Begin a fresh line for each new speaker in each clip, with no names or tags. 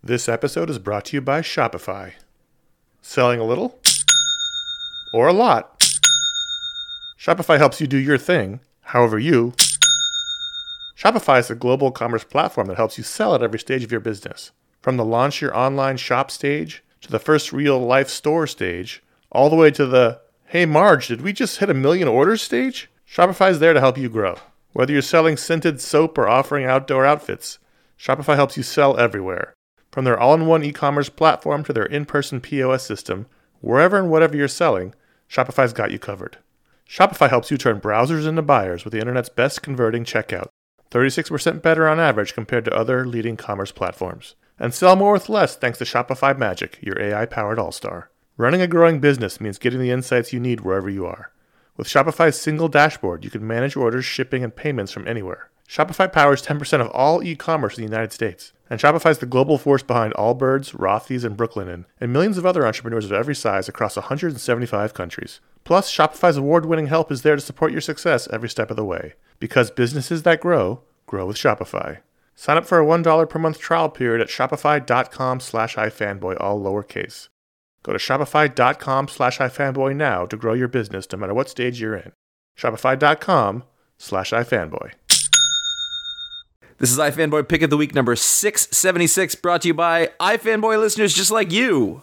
This episode is brought to you by Shopify. Selling a little? Or a lot? Shopify helps you do your thing, however you. Shopify is a global commerce platform that helps you sell at every stage of your business. From the launch your online shop stage, to the first real-life store stage, all the way to the, hey Marge, did we just hit 1 million orders stage? Shopify is there to help you grow. Whether you're selling scented soap or offering outdoor outfits, Shopify helps you sell everywhere. From their all-in-one e-commerce platform to their in-person POS system, wherever and whatever you're selling, Shopify's got you covered. Shopify helps you turn browsers into buyers with the internet's best converting checkout, 36% better on average compared to other leading commerce platforms. And sell more with less thanks to Shopify Magic, your AI-powered all-star. Running a growing business means getting the insights you need wherever you are. With Shopify's single dashboard, you can manage orders, shipping, and payments from anywhere. Shopify powers 10% of all e-commerce in the United States. And Shopify's the global force behind Allbirds, Rothy's, and Brooklinen, and millions of other entrepreneurs of every size across 175 countries. Plus, Shopify's award-winning help is there to support your success every step of the way. Because businesses that grow, grow with Shopify. Sign up for a $1 per month trial period at shopify.com/ifanboy, all lowercase. Go to shopify.com/ifanboy now to grow your business no matter what stage you're in. Shopify.com/ifanboy.
This is iFanboy Pick of the Week number 676, brought to you by iFanboy listeners just like you.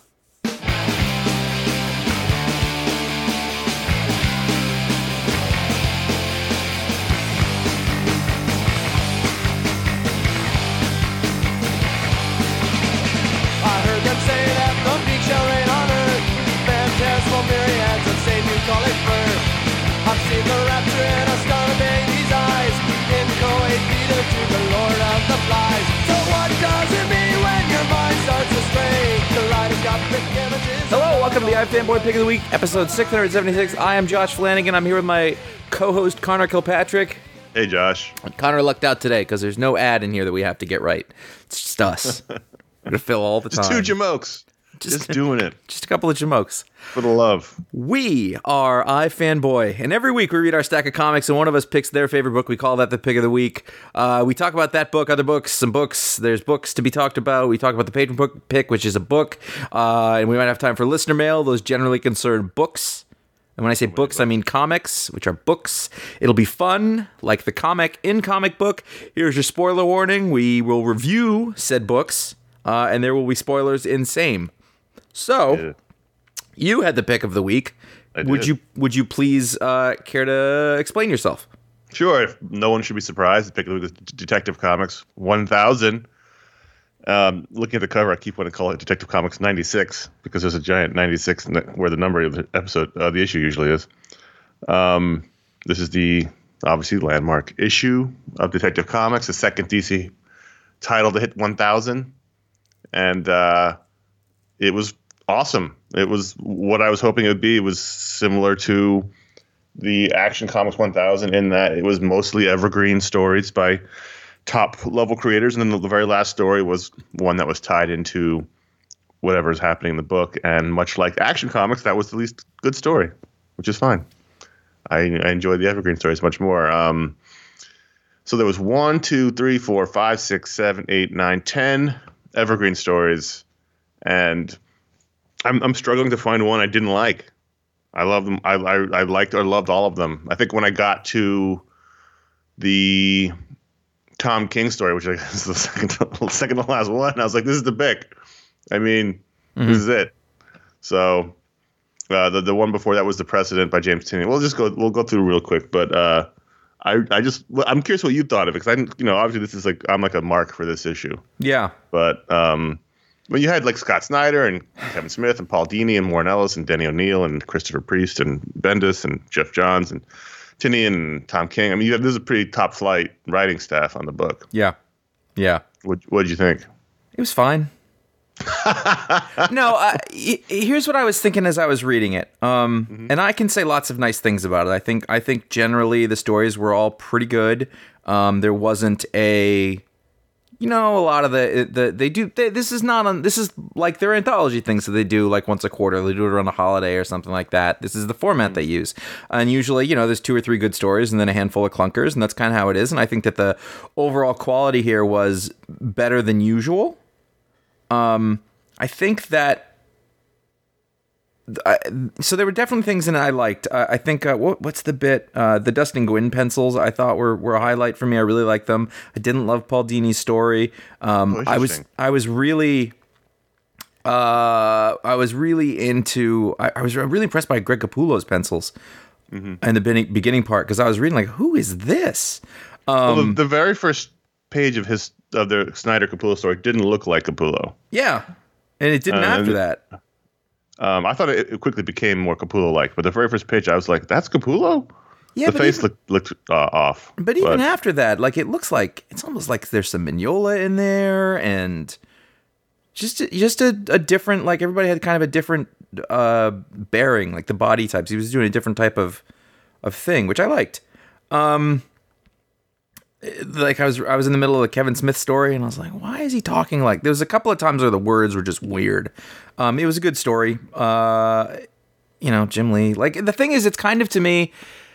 Hello, welcome to the iFanboy Pick of the Week, episode 676. I am Josh Flanagan. I'm here with my co-host, Connor Kilpatrick.
Hey, Josh.
Connor lucked out today because there's no ad in here that we have to get right. It's just us. We're going to fill all the time.
Just 2 jamokes. Just doing it.
Just a couple of jamokes.
For the love.
We are iFanboy, and every week we read our stack of comics, and one of us picks their favorite book. We call that the Pick of the Week. We talk about that book, other books, some books. There's books to be talked about. We talk about the patron book pick, which is a book, and we might have time for listener mail. Those generally concern books. And when I say books, I mean comics, which are books. It'll be fun, like the comic in comic book. Here's your spoiler warning. We will review said books, and there will be spoilers in same. So, you had the pick of the week.
I did.
Would you please care to explain yourself?
Sure. No one should be surprised. The pick of the week is Detective Comics 1000. Looking at the cover, I keep wanting to call it Detective Comics 96 because there's a giant 96 where the number of the episode, the issue usually is. This is the obviously landmark issue of Detective Comics, the second DC title to hit 1000, and it was awesome. It was what I was hoping it would be. It was similar to the Action Comics 1000 in that it was mostly evergreen stories by top-level creators, and then the very last story was one that was tied into whatever's happening in the book. And much like Action Comics, that was the least good story, which is fine. I enjoyed the evergreen stories much more. So there was 1, 2, 3, 4, 5, 6, 7, 8, 9, 10 evergreen stories, and I'm struggling to find one I didn't like. I love them. I liked or loved all of them. I think when I got to the Tom King story, which is the second to last one, I was like, this is the pick. I mean, This is it. So the one before that was The Precedent by James Tynion. We'll go through real quick, but I'm curious what you thought of it, because obviously this is I'm like a mark for this issue.
Yeah.
But when you had like Scott Snyder and Kevin Smith and Paul Dini and Warren Ellis and Denny O'Neil and Christopher Priest and Bendis and Jeff Johns and Tynion and Tom King, I mean, this is a pretty top flight writing staff on the book.
Yeah.
What did you think?
It was fine. No, here's what I was thinking as I was reading it. And I can say lots of nice things about it. I think generally the stories were all pretty good. There wasn't a lot of this is like their anthology things that they do like once a quarter. They do it around a holiday or something like that. This is the format they use. And usually, there's 2 or 3 good stories and then a handful of clunkers, and that's kind of how it is. And I think that the overall quality here was better than usual. I think that. So there were definitely things in it I liked. I think what's the bit? The Dustin Gwynn pencils I thought were a highlight for me. I really liked them. I didn't love Paul Dini's story. I was really impressed by Greg Capullo's pencils and the beginning part, because I was reading like, who is this?
The very first page of the Snyder Capullo story didn't look like Capullo.
Yeah, and it didn't after that.
I thought it quickly became more Capullo-like, but the very first page, I was like, "That's Capullo." Yeah, the face looked off.
But even after that, like it's almost like there's some Mignola in there, and just a different, like everybody had kind of a different bearing, like the body types. He was doing a different type of thing, which I liked. Like I was in the middle of a Kevin Smith story, and I was like, why is he talking like? There was a couple of times where the words were just weird. It was a good story. Jim Lee. Like the thing is, it's kind of, to me,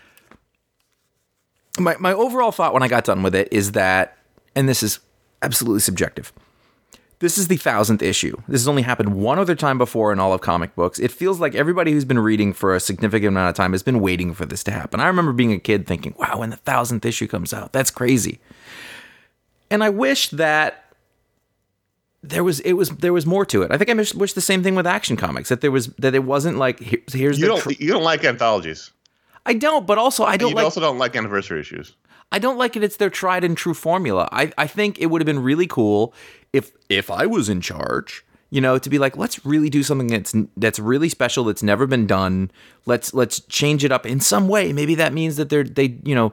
my overall thought when I got done with it is that, and this is absolutely subjective, this is the 1,000th issue. This has only happened one other time before in all of comic books. It feels like everybody who's been reading for a significant amount of time has been waiting for this to happen. I remember being a kid thinking, wow, when the 1,000th issue comes out, that's crazy. And I wish that there was more to it. I think I wish the same thing with Action Comics, that it wasn't like, here's
you don't like anthologies.
I don't, but also I don't.
You also don't like anniversary issues.
I don't like it. It's their tried and true formula. I think it would have been really cool if I was in charge, to be like, let's really do something that's really special, that's never been done. Let's change it up in some way. Maybe that means that they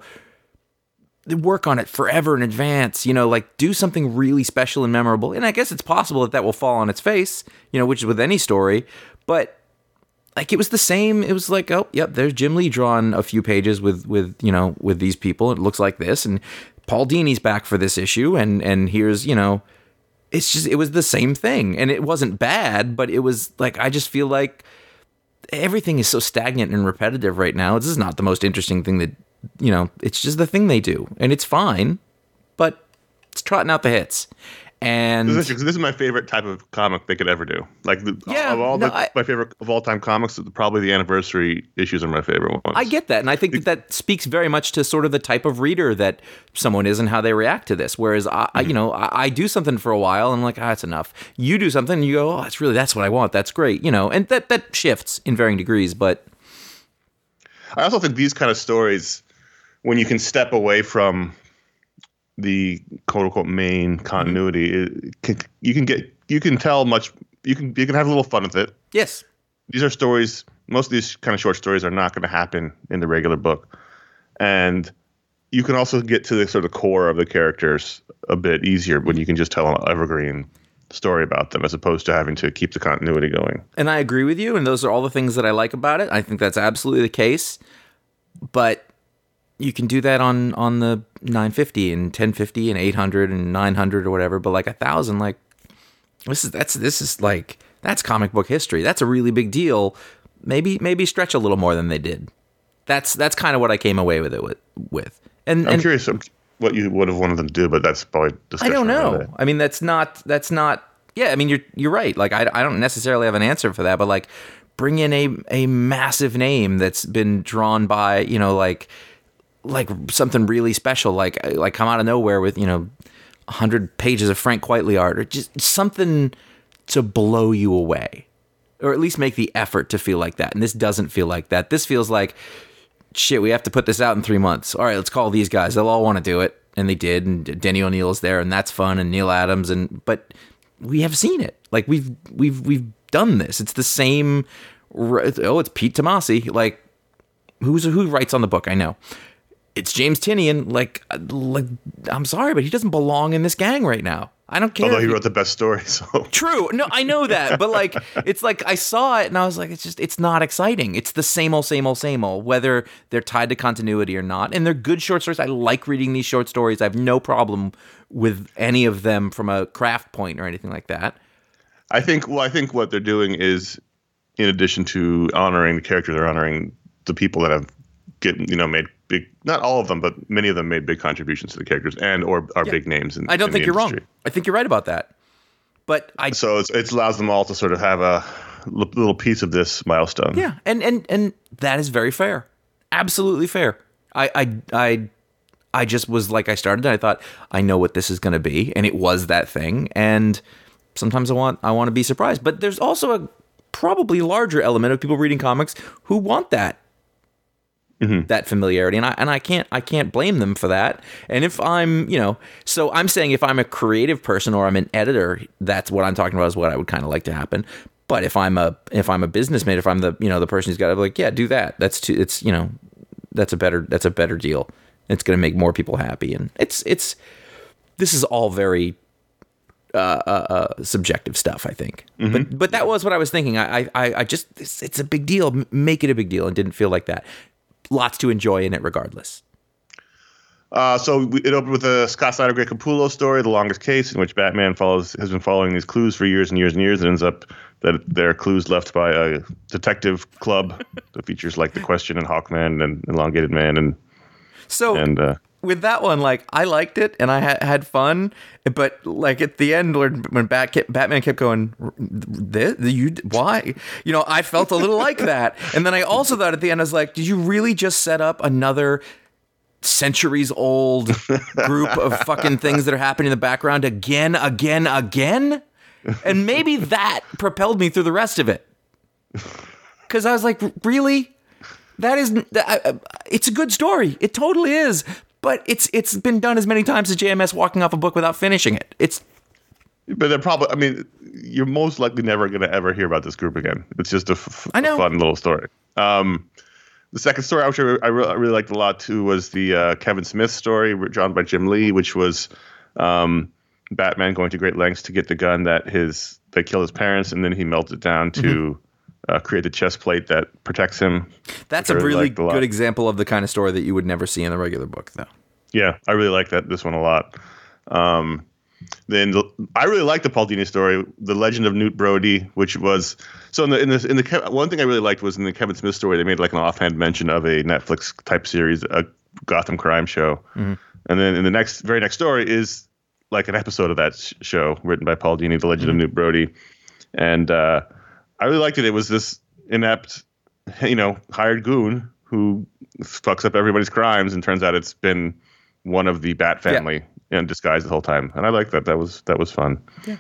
work on it forever in advance. Like do something really special and memorable. And I guess it's possible that will fall on its face, which is with any story. But like it was the same. It was like, oh, yep, there's Jim Lee drawing a few pages with these people. It looks like this, and Paul Dini's back for this issue, and here's, it's just, it was the same thing, and it wasn't bad, but it was like, I just feel like everything is so stagnant and repetitive right now. This is not the most interesting thing that, it's just the thing they do, and it's fine, but it's trotting out the hits. And
this is my favorite type of comic they could ever do. Like my favorite of all time comics, probably the anniversary issues are my favorite ones.
I get that, and I think that speaks very much to sort of the type of reader that someone is and how they react to this. Whereas I do something for a while and I'm like, it's enough. You do something and you go, that's what I want. That's great, and that shifts in varying degrees. But
I also think these kind of stories, when you can step away from the quote unquote main continuity, you can have a little fun with it.
Yes.
These are stories, most of these kind of short stories are not going to happen in the regular book. And you can also get to the sort of core of the characters a bit easier when you can just tell an evergreen story about them, as opposed to having to keep the continuity going.
And I agree with you, and those are all the things that I like about it. I think that's absolutely the case. But you can do that on the 950 and 1050 and 800 and 900 or whatever, but like 1,000, like this is like, that's comic book history. That's a really big deal. Maybe stretch a little more than they did. That's kind of what I came away with it with. And
I'm curious what you would have wanted them to do, but that's probably discussion.
I don't know. I mean, that's not. Yeah, I mean, you're right. Like I don't necessarily have an answer for that, but like bring in a massive name that's been drawn by, like something really special, like come out of nowhere with 100 pages of Frank Quitely art, or just something to blow you away, or at least make the effort to feel like that. And this doesn't feel like that. This feels like, shit, we have to put this out in 3 months. All right, let's call these guys. They'll all want to do it, and they did. And Denny O'Neil is there, and that's fun. And Neil Adams, but we have seen it. Like we've done this. It's the same. Oh, it's Pete Tomasi. Like who writes on the book? I know. It's James Tynion. Like, I'm sorry, but he doesn't belong in this gang right now. I don't care.
Although he wrote the best story, so.
True. No, I know that. But like, it's like I saw it and I was like, it's not exciting. It's the same old, whether they're tied to continuity or not. And they're good short stories. I like reading these short stories. I have no problem with any of them from a craft point or anything like that.
I think what they're doing is, in addition to honoring the character, they're honoring the people that have made big, not all of them, but many of them made big contributions to the characters and or are big names in
I don't think
the
you're
industry.
wrong. I think you're right about that. But
So it allows them all to sort of have a little piece of this milestone.
Yeah, and that is very fair. Absolutely fair. I just was like, I started and I thought, I know what this is going to be, and it was that thing. And sometimes I want to be surprised. But there's also a probably larger element of people reading comics who want that. That familiarity, and I can't blame them for that. And if I'm, so I'm saying if I'm a creative person or I'm an editor, that's what I'm talking about is what I would kind of like to happen. But if I'm a businessman, if I'm the the person who's got to be like, yeah, do that. That's a better deal. It's going to make more people happy, and this is all very subjective stuff, I think. But that was what I was thinking. I just it's a big deal. Make it a big deal, and didn't feel like that. Lots to enjoy in it, regardless.
So it opened with a Scott Snyder Greg Capullo story, The Longest Case, in which Batman has been following these clues for years and years and years. It ends up that they're clues left by a detective club that features like The Question and Hawkman and Elongated Man and
with that one, like, I liked it and I had fun, but like at the end when Batman kept going, why? I felt a little like that. And then I also thought at the end, I was like, did you really just set up another centuries old group of fucking things that are happening in the background again? And maybe that propelled me through the rest of it. Because I was like, really? It's a good story. It totally is. But it's been done as many times as JMS walking off a book without finishing it.
But they're probably. I mean, you're most likely never going to ever hear about this group again. It's just a fun little story. The second story, which I really liked a lot too, was the Kevin Smith story, drawn by Jim Lee, which was Batman going to great lengths to get the gun that they killed his parents, and then he melted down to create the chest plate that protects him.
That's a really good example of the kind of story that you would never see in the regular book, though.
Yeah, I really like this one a lot. Then I really like the Paul Dini story, The Legend of Newt Brody, which was in the one thing I really liked was in the Kevin Smith story they made like an offhand mention of a Netflix type series, a Gotham crime show, and then in the very next story is like an episode of that show written by Paul Dini, The Legend of Newt Brody, and I really liked it. It was this inept, hired goon who fucks up everybody's crimes, and turns out it's been one of the Bat family in disguise the whole time. And I liked that. That was fun. Yeah.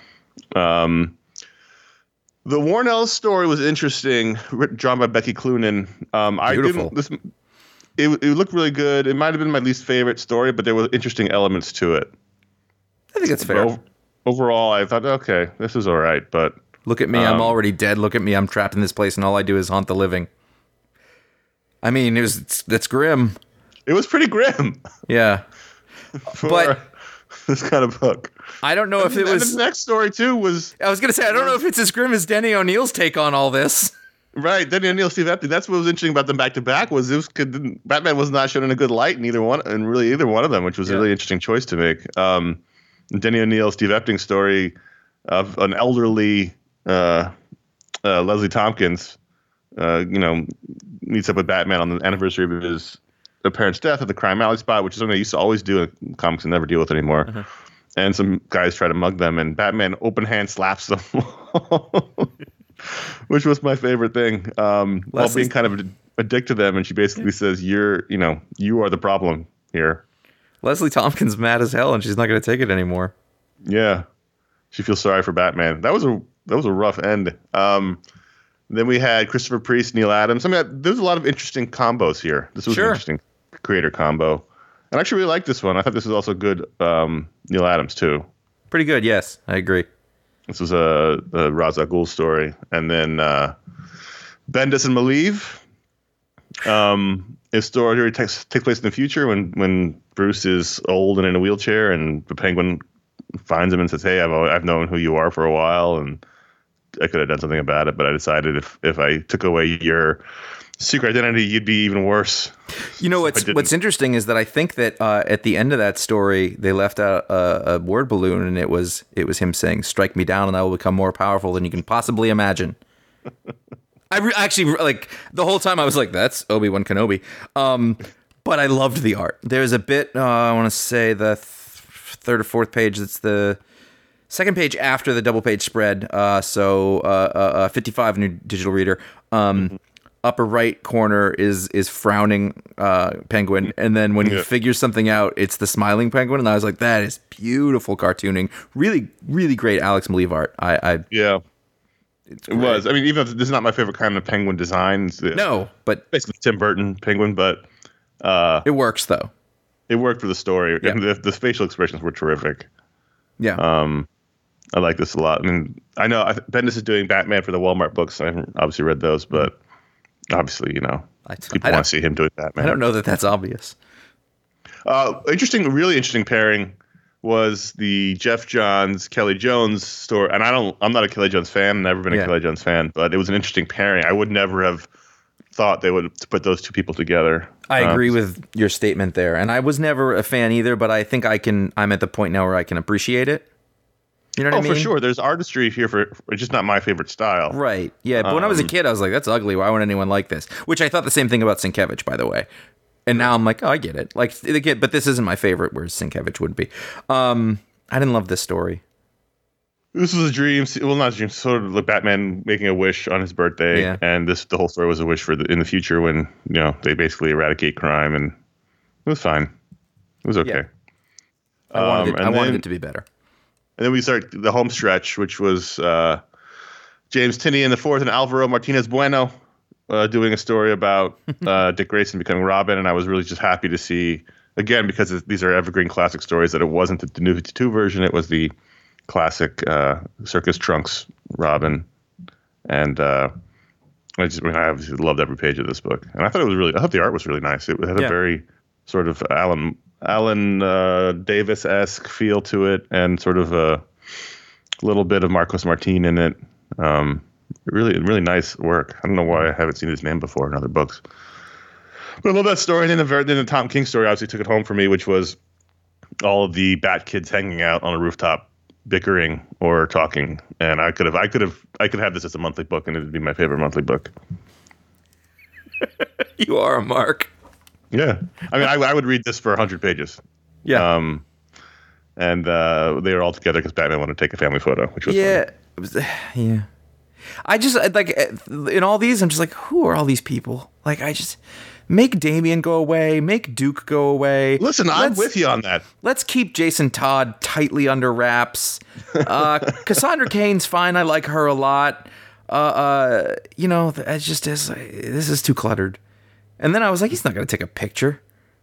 The Warren Ellis story was interesting, drawn by Becky Cloonan.
Beautiful.
It looked really good. It might have been my least favorite story, but there were interesting elements to it.
I think it's fair.
Overall, I thought, okay, this is all right, but
look at me, I'm already dead. Look at me, I'm trapped in this place, and all I do is haunt the living. I mean, that's grim.
It was pretty grim.
Yeah. But
this kind of book.
I don't know if it was...
The next story, too, was...
I was going to say, I don't know if it's as grim as Denny O'Neil's take on all this.
Right, Denny O'Neil, Steve Epting. That's what was interesting about them back-to-back, was Batman was not shown in a good light in either one of them, which was a really interesting choice to make. Denny O'Neil, Steve Epting story of an elderly Leslie Tompkins, meets up with Batman on the anniversary of his parents' death at the Crime Alley spot, which is something they used to always do in comics and never deal with anymore. And some guys try to mug them, and Batman open hand slaps them, which was my favorite thing. While being kind of a dick to them, and she basically says, "You are the problem here."
Leslie Tompkins mad as hell, and she's not going to take it anymore.
Yeah, she feels sorry for Batman. That was a rough end. Then we had Christopher Priest, Neil Adams. I mean, there's a lot of interesting combos here. This was an interesting creator combo. And I actually really liked this one. I thought this was also good Neil Adams, too.
Pretty good, yes. I agree.
This was a Ra's al Ghul story. And then Bendis and Malieve. His story here takes place in the future when Bruce is old and in a wheelchair, and the Penguin finds him and says, "Hey, I've known who you are for a while, and I could have done something about it, but I decided if I took away your secret identity, you'd be even worse."
You know, what's interesting is that I think that at the end of that story, they left out a word balloon, and it was him saying, "Strike me down, and I will become more powerful than you can possibly imagine." Actually, like, the whole time I was like, "That's Obi-Wan Kenobi," but I loved the art. There's a bit, I want to say the third or fourth page. That's second page after the double page spread. 55 in your digital reader. Upper right corner is frowning penguin, and then when he figures something out, it's the smiling penguin. And I was like, that is beautiful cartooning. Really, really great Alex Maleev art. It
was. I mean, even if this is not my favorite kind of penguin design.
No, but
basically Tim Burton penguin, but
it works though.
It worked for the story, and the facial expressions were terrific.
Yeah.
I like this a lot. I mean, I know Bendis is doing Batman for the Walmart books. I haven't obviously read those, but obviously, people want to see him doing Batman.
I don't know that that's obvious.
Really interesting pairing was the Jeff Johns, Kelly Jones story. And I'm not a Kelly Jones fan, never been a Kelly Jones fan, but it was an interesting pairing. I would never have thought they would put those two people together.
I agree with your statement there. And I was never a fan either, but I think I'm at the point now where I can appreciate it. You know what I mean?
Oh, for sure. There's artistry here it's just not my favorite style.
Right. Yeah. But when I was a kid, I was like, that's ugly. Why would anyone like this? Which I thought the same thing about Sienkiewicz, by the way. And now I'm like, oh, I get it. Like, but this isn't my favorite, whereas Sienkiewicz would be. I didn't love this story.
This was a dream. Well, not a dream. Sort of like Batman making a wish on his birthday, and the whole story was a wish for in the future when they basically eradicate crime, and it was fine. It was okay.
Yeah. I wanted it to be better.
And then we start the home stretch, which was James Tynion IV and Alvaro Martinez Bueno doing a story about Dick Grayson becoming Robin, and I was really just happy to see again because these are evergreen classic stories that it wasn't the New 52 version; it was the classic Circus Trunks Robin, and I obviously loved every page of this book, and I thought the art was really nice. It had a very sort of Alan Davis-esque feel to it, and sort of a little bit of Marcos Martin in it. Really, really nice work. I don't know why I haven't seen his name before in other books, but I love that story. And then the Tom King story obviously took it home for me, which was all of the Bat kids hanging out on a rooftop, bickering or talking. And I could have this as a monthly book, and it'd be my favorite monthly book.
You are a mark.
Yeah, I mean, I would read this for 100 pages.
Yeah.
And they were all together because Batman wanted to take a family photo, which was
fun. I just like in all these, I'm just like, who are all these people? Like, I just make Damian go away, make Duke go away.
Listen, I'm with you on that.
Let's keep Jason Todd tightly under wraps. Cassandra Cain's fine. I like her a lot. It's just this is too cluttered. And then I was like, he's not going to take a picture.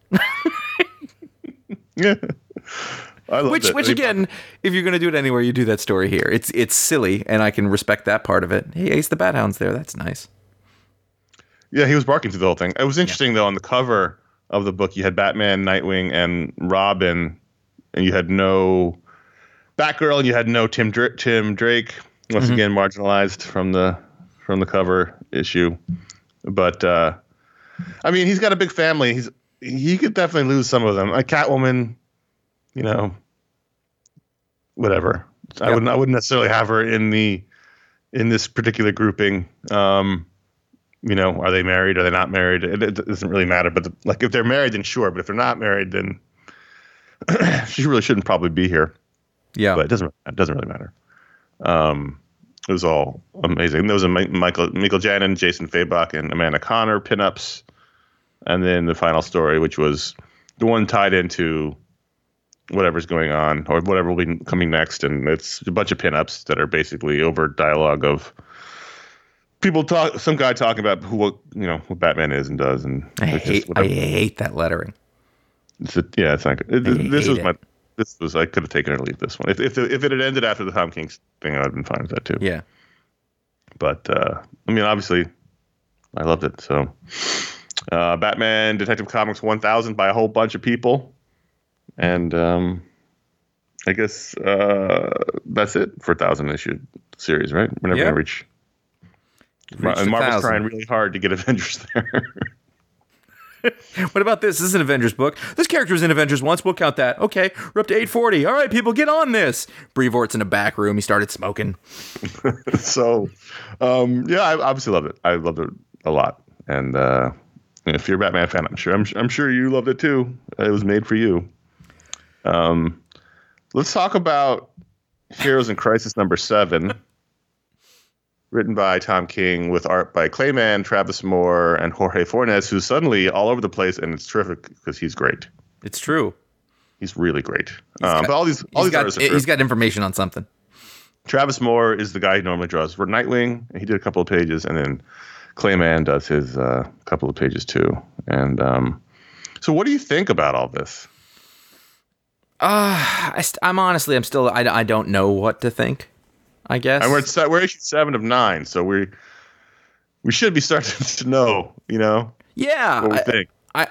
Yeah. I love it.
Which again, if you're going to do it anywhere, you do that story here. It's silly, and I can respect that part of it. Hey, Ace the Bat Hound's there. That's nice.
Yeah, he was barking through the whole thing. It was interesting, though, on the cover of the book, you had Batman, Nightwing, and Robin, and you had no Batgirl, and you had no Tim Drake. Once again, marginalized from the cover issue. But I mean, he's got a big family. He could definitely lose some of them. Like Catwoman, whatever. Yep. I wouldn't necessarily have her in this particular grouping. Are they married? Are they not married? It doesn't really matter. But if they're married, then sure. But if they're not married, then she really shouldn't probably be here.
Yeah,
but it doesn't really matter. It was all amazing. There was a Michael Janin, Jason Fabok, and Amanda Connor pinups, and then the final story, which was the one tied into whatever's going on or whatever will be coming next, and it's a bunch of pinups that are basically over dialogue of people some guy talking about what Batman is and does, and
I hate that lettering.
It's not good. This was I could have taken or leave this one. If it had ended after the Tom King thing, I'd have been fine with that too.
Yeah.
But obviously, I loved it. So, Batman Detective Comics 1000 by a whole bunch of people, and I guess that's it for 1,000 issue series, right? We're never gonna reach. And Marvel's trying really hard to get Avengers there.
What about this? This is an Avengers book. This character was in Avengers once. We'll count that. Okay, we're up to 840. All right, people, get on this. Brevort's in a back room. He started smoking.
So, I obviously loved it. I loved it a lot. And if you're a Batman fan, I'm sure you loved it too. It was made for you. Let's talk about Heroes in Crisis #7, written by Tom King with art by Clayman, Travis Moore, and Jorge Fornes, who's suddenly all over the place, and it's terrific because he's great.
It's true.
He's really great. But all these artists are
he's got information on something.
Travis Moore is the guy who normally draws for Nightwing, and he did a couple of pages, and then Clayman does his couple of pages too. And so, what do you think about all this?
I'm honestly, I don't know what to think. I guess.
And we're issue 7 of 9, so we should be starting to know,
Yeah.
what we think.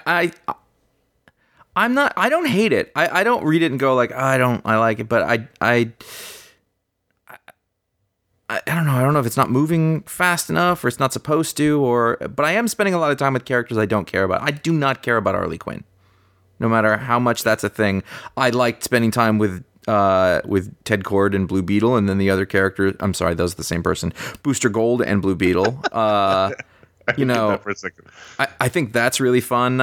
I don't hate it. I don't read it and go like, I like it, but I don't know. I don't know if it's not moving fast enough or it's not supposed to, but I am spending a lot of time with characters I don't care about. I do not care about Harley Quinn. No matter how much that's a thing. I liked spending time with Ted Kord and Blue Beetle, and then the other character. I'm sorry, those are the same person. Booster Gold and Blue Beetle.
That for a second.
I think that's really fun.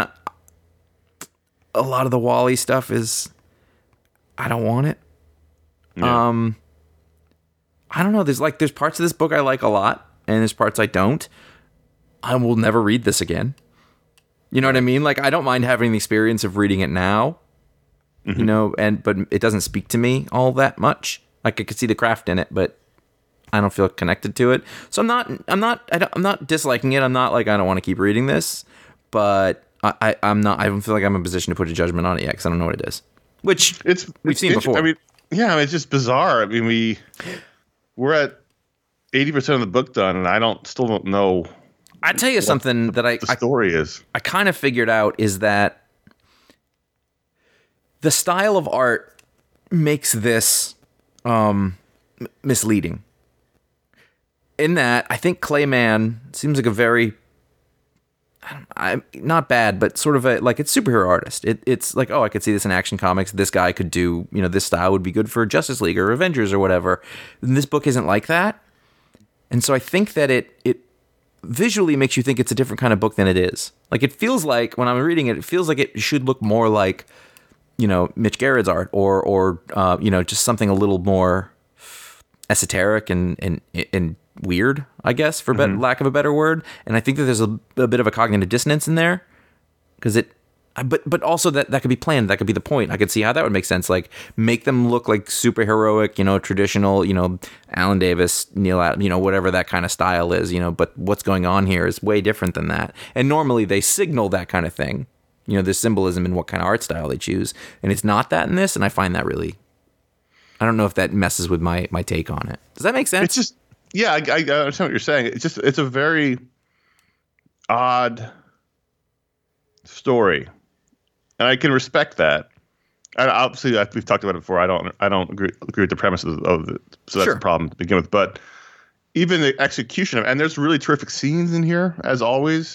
A lot of the Wally stuff is, I don't want it.
Yeah.
I don't know. There's parts of this book I like a lot, and there's parts I don't. I will never read this again. You know what I mean? Like, I don't mind having the experience of reading it now. But it doesn't speak to me all that much. Like, I could see the craft in it, but I don't feel connected to it. So I'm not disliking it. I'm not like, I don't want to keep reading this, but I don't feel like I'm in a position to put a judgment on it yet because I don't know what it is. Which we've seen before.
I mean, it's just bizarre. I mean, we're at 80% of the book done, and I still don't know.
I tell you something that
the story is.
I kind of figured out is that the style of art makes this misleading. In that, I think Clayman seems like a very, not bad, but sort of it's superhero artist. It's like, oh, I could see this in Action Comics. This guy could do, this style would be good for Justice League or Avengers or whatever. And this book isn't like that. And so I think that it visually makes you think it's a different kind of book than it is. Like, it feels like, when I'm reading it, it feels like it should look more like, Mitch Garrett's art or just something a little more esoteric and weird, I guess, for lack of a better word. And I think that there's a bit of a cognitive dissonance in there because but also that could be planned. That could be the point. I could see how that would make sense. Like, make them look like super heroic, traditional, Alan Davis, Neil Adams, whatever that kind of style is, but what's going on here is way different than that. And normally they signal that kind of thing. There's symbolism in what kind of art style they choose. And it's not that in this. And I find that really, I don't know if that messes with my take on it. Does that make sense?
It's just, yeah, I understand what you're saying. It's a very odd story. And I can respect that. And obviously, we've talked about it before. I don't agree with the premise of it. So that's
Sure.
a problem to begin with. But even the execution of, and there's really terrific scenes in here, as always.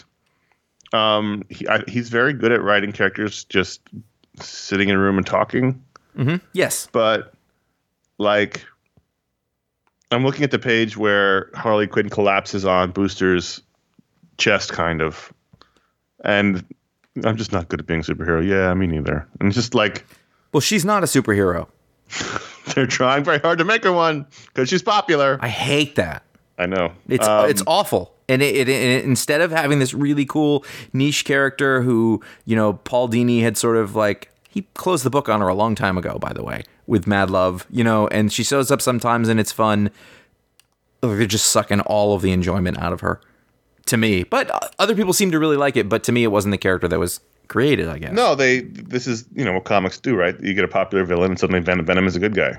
He's very good at writing characters just sitting in a room and talking.
Mm-hmm. Yes.
But, like, I'm looking at the page where Harley Quinn collapses on Booster's chest, kind of. And I'm just not good at being a superhero. Yeah, me neither. And it's just like,
Well, she's not a superhero.
they're trying very hard to make her one because she's popular.
I hate that.
I know.
It's awful. And it instead of having this really cool niche character who, Paul Dini had sort of like, he closed the book on her a long time ago, by the way, with Mad Love, and she shows up sometimes and it's fun. They're just sucking all of the enjoyment out of her, to me. But other people seem to really like it. But to me, it wasn't the character that was created, I guess.
No, this is, what comics do, right? You get a popular villain and suddenly Venom is a good guy.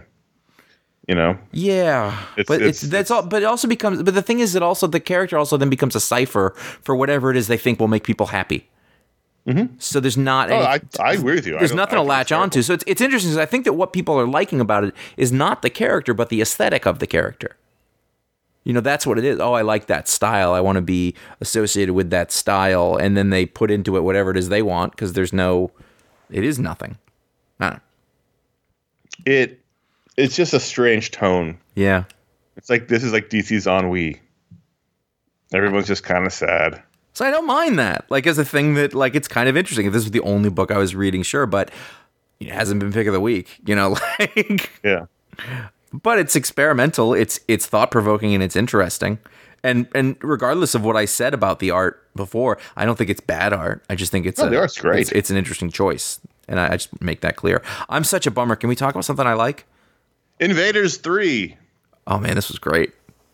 Yeah, but it also becomes. But the thing is that also the character also then becomes a cipher for whatever it is they think will make people happy. Mm-hmm. So there's not.
I agree with you.
There's nothing to latch onto. So it's interesting because I think that what people are liking about it is not the character, but the aesthetic of the character. That's what it is. Oh, I like that style. I want to be associated with that style, and then they put into it whatever it is they want because it is nothing. I don't know.
It's just a strange tone.
Yeah.
It's like, this is like DC's Ennui. Everyone's just kind of sad.
So I don't mind that. Like, as a thing that, like, it's kind of interesting. If this was the only book I was reading, sure, but it hasn't been pick of the week, like.
Yeah.
but it's experimental. It's thought provoking and it's interesting. And regardless of what I said about the art before, I don't think it's bad art. I just think
the art's great.
It's an interesting choice, and I just make that clear. I'm such a bummer. Can we talk about something I like?
Invaders 3.
Oh man, this was great.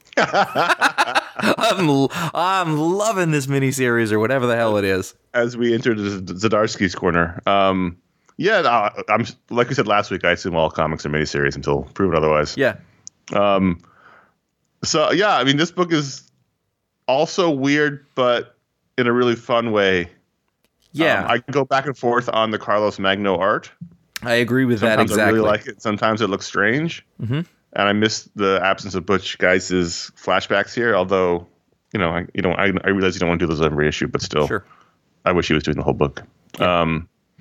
I'm loving this miniseries or whatever the hell it is.
As we enter Zdarsky's corner, I'm like we said last week. I assume all comics are miniseries until proven otherwise.
Yeah.
So yeah, I mean, this book is also weird, but in a really fun way.
Yeah,
I go back and forth on the Carlos Magno art.
I agree with that exactly.
I really like it. Sometimes it looks strange, and I miss the absence of Butch Guice's flashbacks here. Although, I realize you don't want to do those every issue, but still,
sure.
I wish he was doing the whole book. Yeah.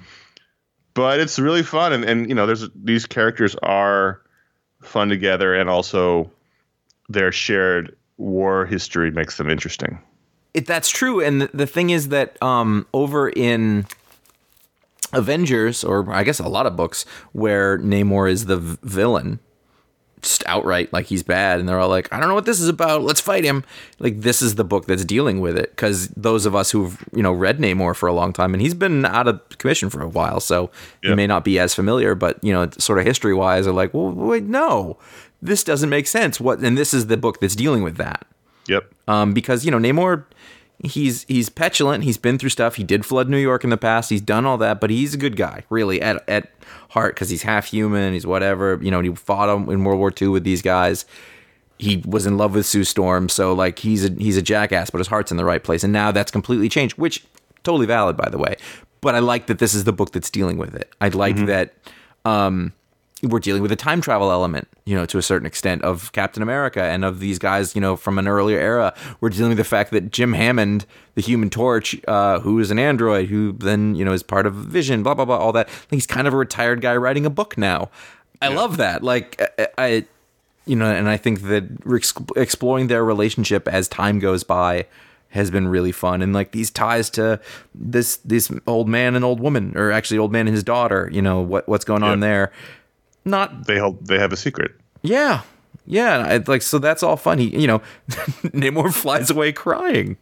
But it's really fun, and these characters are fun together, and also their shared war history makes them interesting.
That's true, and the thing is that over in Avengers, or I guess a lot of books, where Namor is the villain, just outright, like he's bad, and they're all like, I don't know what this is about, let's fight him. Like, this is the book that's dealing with it, because those of us who've read Namor for a long time, and he's been out of commission for a while, so he may not be as familiar, but sort of history wise are like, well, wait, no, this doesn't make sense. And this is the book that's dealing with that.
Yep.
Because Namor, he's petulant, he's been through stuff, he did flood New York in the past, he's done all that, but he's a good guy, really, at heart, because he's half human, he's whatever, he fought in World War II with these guys, he was in love with Sue Storm, so like he's a jackass, but his heart's in the right place, and now that's completely changed, which totally valid, by the way. But I like that this is the book that's dealing with it. I like that we're dealing with a time travel element, to a certain extent, of Captain America and of these guys, from an earlier era. We're dealing with the fact that Jim Hammond, the Human Torch, who is an android, who then, is part of Vision, blah, blah, blah, all that. He's kind of a retired guy writing a book now. I love that. Like, and I think that exploring their relationship as time goes by has been really fun. And like these ties to this old man and old woman, or actually old man and his daughter, what's going on there.
They have a secret.
Yeah. So that's all fun. He, Namor flies away crying.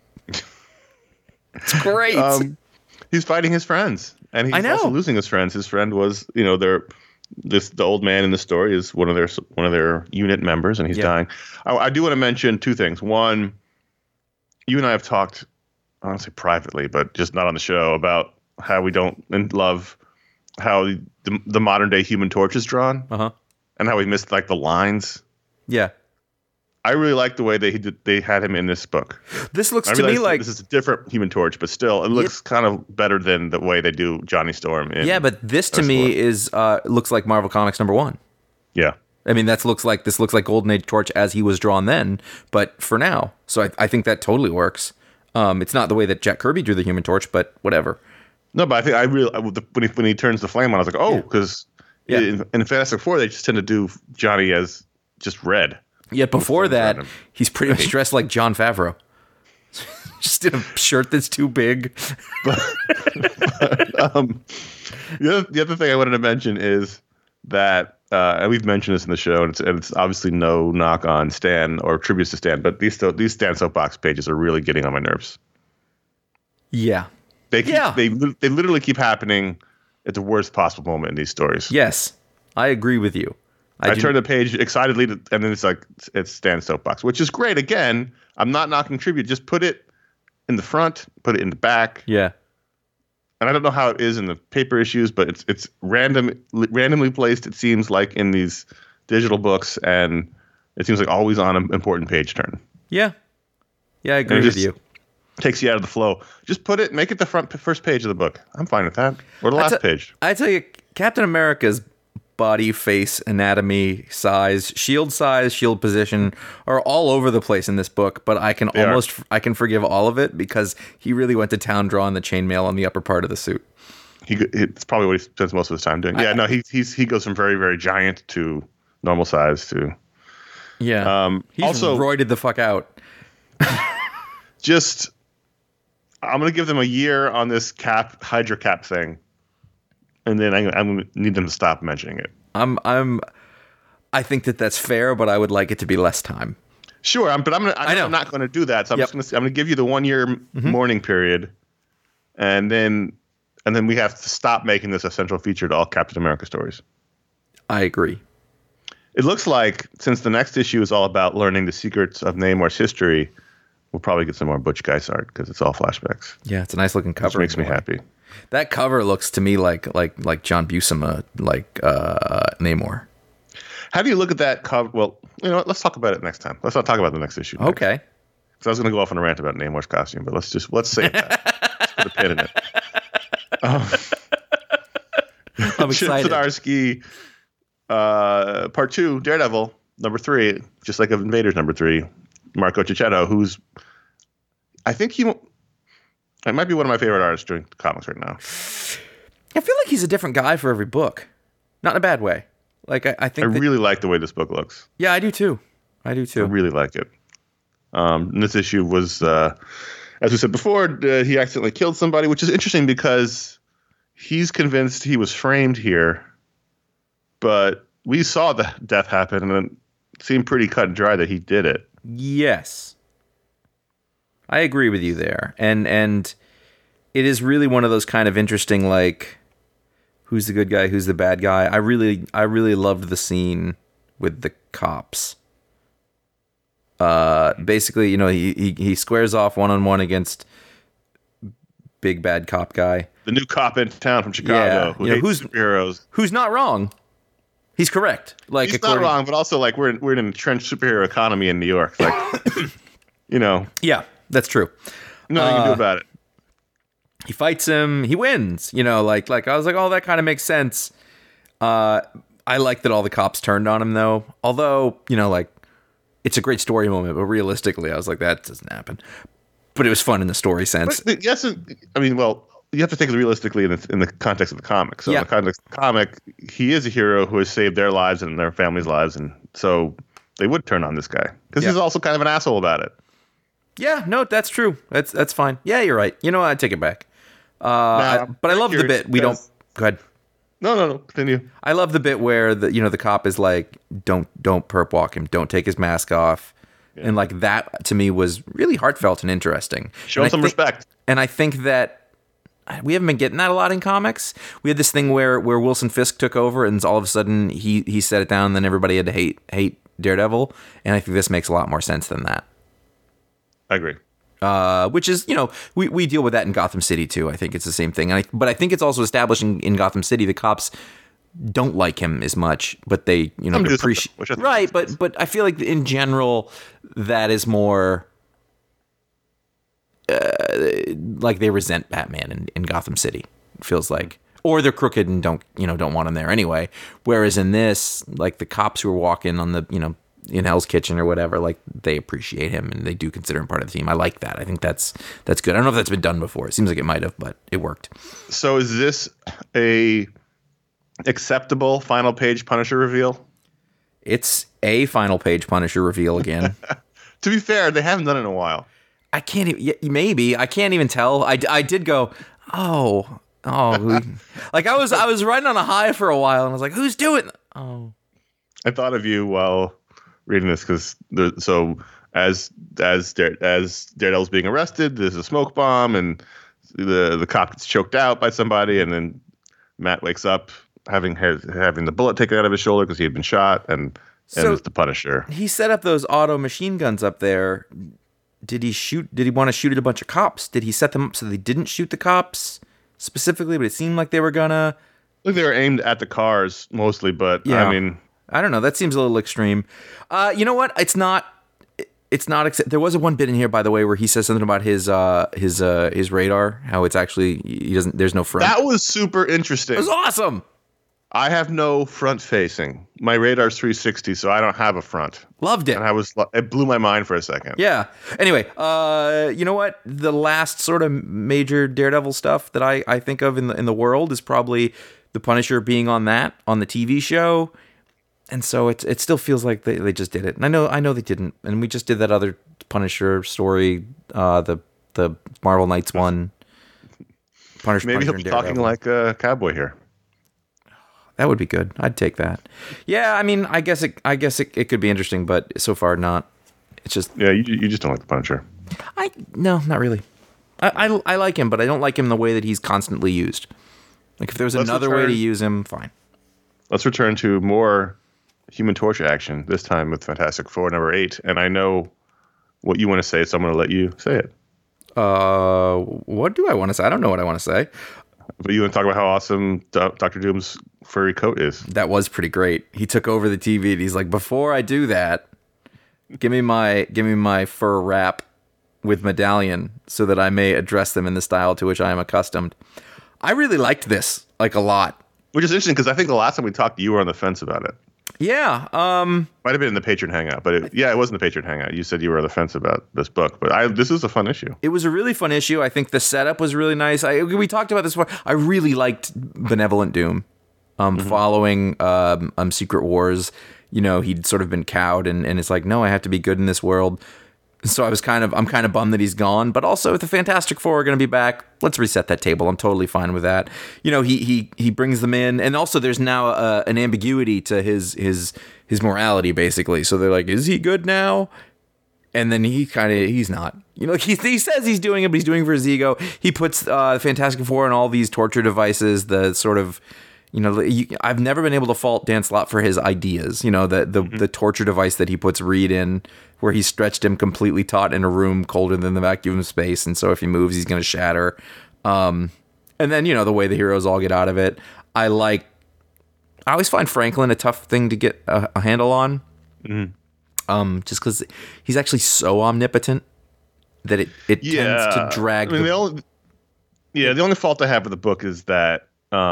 It's great.
He's fighting his friends, and he's also losing his friends. His friend was, the old man in the story is one of their unit members, and he's dying. I do want to mention two things. One, you and I have talked, I don't say privately, but just not on the show, about how we don't love how the modern day Human Torch is drawn, and how we missed like the lines. Yeah, I really like the way they had him in this book.
This looks to me like
this is a different Human Torch, but still, it looks kind of better than the way they do Johnny Storm.
But this to me is looks like Marvel Comics #1.
Yeah,
I mean this looks like Golden Age Torch as he was drawn then, but for now. So I think that totally works. It's not the way that Jack Kirby drew the Human Torch, but whatever.
No, but I think when he turns the flame on, I was like, oh, because in Fantastic Four they just tend to do Johnny as just red.
Yet before that, he's pretty much dressed like Jon Favreau, just in a shirt that's too big.
The other thing I wanted to mention is that, and we've mentioned this in the show, and it's obviously no knock on Stan or tributes to Stan, but these Stan Soapbox pages are really getting on my nerves.
Yeah.
They literally keep happening at the worst possible moment in these stories.
Yes, I agree with you.
I turn the page excitedly, and then it's Stan's Soapbox, which is great. Again, I'm not knocking tribute. Just put it in the front, put it in the back.
Yeah.
And I don't know how it is in the paper issues, but it's randomly placed. It seems like in these digital books, and it seems like always on an important page turn.
Yeah. Yeah, I agree with you.
Takes you out of the flow. Just make it the first page of the book. I'm fine with that. Or the last page.
I tell you, Captain America's body, face, anatomy, size, shield position are all over the place in this book, but I can forgive all of it because he really went to town drawing the chainmail on the upper part of the suit.
It's probably what he spends most of his time doing. He goes from very, very giant to normal size to.
Yeah. He's also roided the fuck out.
I'm going to give them a year on this Hydra cap thing, and then I'm going to need them to stop mentioning it.
I'm I think that's fair, but I would like it to be less time.
Sure, I'm
know.
not going to do that. So I'm
Yep.
just going to give you the 1 year mourning period, and then we have to stop making this a central feature to all Captain America stories.
I agree.
It looks like since the next issue is all about learning the secrets of Namor's history, we'll probably get some more Butch Guice art because it's all flashbacks.
Yeah, it's a nice looking cover.
Which makes me happy.
That cover looks to me like John Buscema, Namor.
How do you look at that cover? Well, you know what? Let's talk about it next time. Let's not talk about the next issue.
Okay.
Because I was going to go off on a rant about Namor's costume, but let's save that. Let's put a pin in it.
I'm excited.
Chip Zdarsky, Part 2, Daredevil, number 3, just like Invaders number 3, Marco Cicchetto, who's, I think it might be one of my favorite artists doing comics right now.
I feel like he's a different guy for every book. Not in a bad way. Like, I think
really like the way this book looks.
Yeah, I do too. I
really like it. And this issue was, as we said before, he accidentally killed somebody, which is interesting because he's convinced he was framed here, but we saw the death happen, and it seemed pretty cut and dry that he did it.
Yes. I agree with you there. And it is really one of those kind of interesting, like, who's the good guy, who's the bad guy. I really loved the scene with the cops. Basically, you know, he squares off one-on-one against big bad cop guy.
The new cop in town from Chicago who hates superheroes.
Who's not wrong. He's correct. Like,
he's not wrong, but also like we're in an entrenched superhero economy in New York. Like, you know.
Yeah, that's true.
Nothing you can do about it.
He fights him. He wins. You know, like I was like, oh, that kind of makes sense. I like that all the cops turned on him, though. Although, you know, like, it's a great story moment, but realistically, I was like, that doesn't happen. But it was fun in the story sense.
But, yes, I mean, well, you have to think of it realistically in the context of the comic. So in the context of the comic, he is a hero who has saved their lives and their families' lives, and so they would turn on this guy because he's also kind of an asshole about it.
Yeah, no, that's true. That's fine. Yeah, you're right. You know what? I take it back. But I love the bit. We don't. Go ahead.
No. Continue.
I love the bit where the cop is like, don't perp walk him. Don't take his mask off. Yeah. And like that to me was really heartfelt and interesting.
Show him some respect.
And I think that we haven't been getting that a lot in comics. We had this thing where Wilson Fisk took over, and all of a sudden he set it down, and then everybody had to hate Daredevil. And I think this makes a lot more sense than that.
I agree.
Which is, you know, we deal with that in Gotham City too. I think it's the same thing. But I think it's also establishing in Gotham City the cops don't like him as much, but they, you know, appreciate. Right, but I feel like in general that is more like they resent Batman in Gotham City. It feels like, or they're crooked and don't want him there anyway. Whereas in this, like the cops who are walking on the, you know, in Hell's Kitchen or whatever, like they appreciate him and they do consider him part of the team. I like that. I think that's good. I don't know if that's been done before. It seems like it might have, but it worked.
So is this a acceptable final page Punisher reveal?
It's a final page Punisher reveal again.
To be fair, they haven't done it in a while.
I can't even, maybe I can't even tell. I did go, oh, like I was riding on a high for a while and I was like, who's doing? Oh,
I thought of you while reading this because as Daredevil's being arrested, there's a smoke bomb and the cop gets choked out by somebody, and then Matt wakes up having the bullet taken out of his shoulder because he had been shot, and it's the Punisher.
He set up those auto machine guns up there. Did he want to shoot at a bunch of cops? Did he set them up so they didn't shoot the cops specifically, but it seemed like they were gonna?
I think they were aimed at the cars mostly, but yeah. I mean,
I don't know. That seems a little extreme. You know what? It's not. There was one bit in here, by the way, where he says something about his radar. How it's actually there's no front.
That was super interesting.
It was awesome.
I have no front facing. My radar's 360, so I don't have a front.
Loved it.
And it blew my mind for a second.
Yeah. Anyway, you know what? The last sort of major Daredevil stuff that I think of in the world is probably the Punisher being on the TV show. And so it still feels like they just did it. And I know they didn't. And we just did that other Punisher story, the Marvel Knights one.
Maybe he'll be talking like a cowboy here.
That would be good. I'd take that. Yeah, I mean, I guess it could be interesting, but so far not. It's just
you just don't like the Punisher.
No, not really. I like him, but I don't like him the way that he's constantly used. Like if there's another way to use him, fine.
Let's return to more Human Torch action. This time with Fantastic Four #8, and I know what you want to say, so I'm going to let you say it.
What do I want to say? I don't know what I want to say.
But you want to talk about how awesome Dr. Doom's furry coat is.
That was pretty great. He took over the TV and he's like, before I do that, give me my fur wrap with medallion so that I may address them in the style to which I am accustomed. I really liked this, like, a lot.
Which is interesting because I think the last time we talked, you were on the fence about it.
Yeah.
Might have been in the Patreon Hangout, but it was in the Patreon Hangout. You said you were on the fence about this book, but this is a fun issue.
It was a really fun issue. I think the setup was really nice. We talked about this before. I really liked Benevolent Doom, following Secret Wars. You know, he'd sort of been cowed, and it's like, no, I have to be good in this world. So I'm kind of bummed that he's gone, but also if the Fantastic Four are going to be back, let's reset that table. I'm totally fine with that. You know, he brings them in, and also there's now an ambiguity to his morality, basically. So they're like, is he good now? And then he's not. You know, he says he's doing it, but he's doing it for his ego. He puts the Fantastic Four on all these torture devices, the sort of. You know, I've never been able to fault Dan Slott for his ideas. You know, the torture device that he puts Reed in, where he stretched him completely taut in a room colder than the vacuum of space, and so if he moves, he's going to shatter. And then, you know, the way the heroes all get out of it. I always find Franklin a tough thing to get a handle on. Mm-hmm. Just because he's actually so omnipotent that it tends to drag.
I mean, the only fault I have with the book is that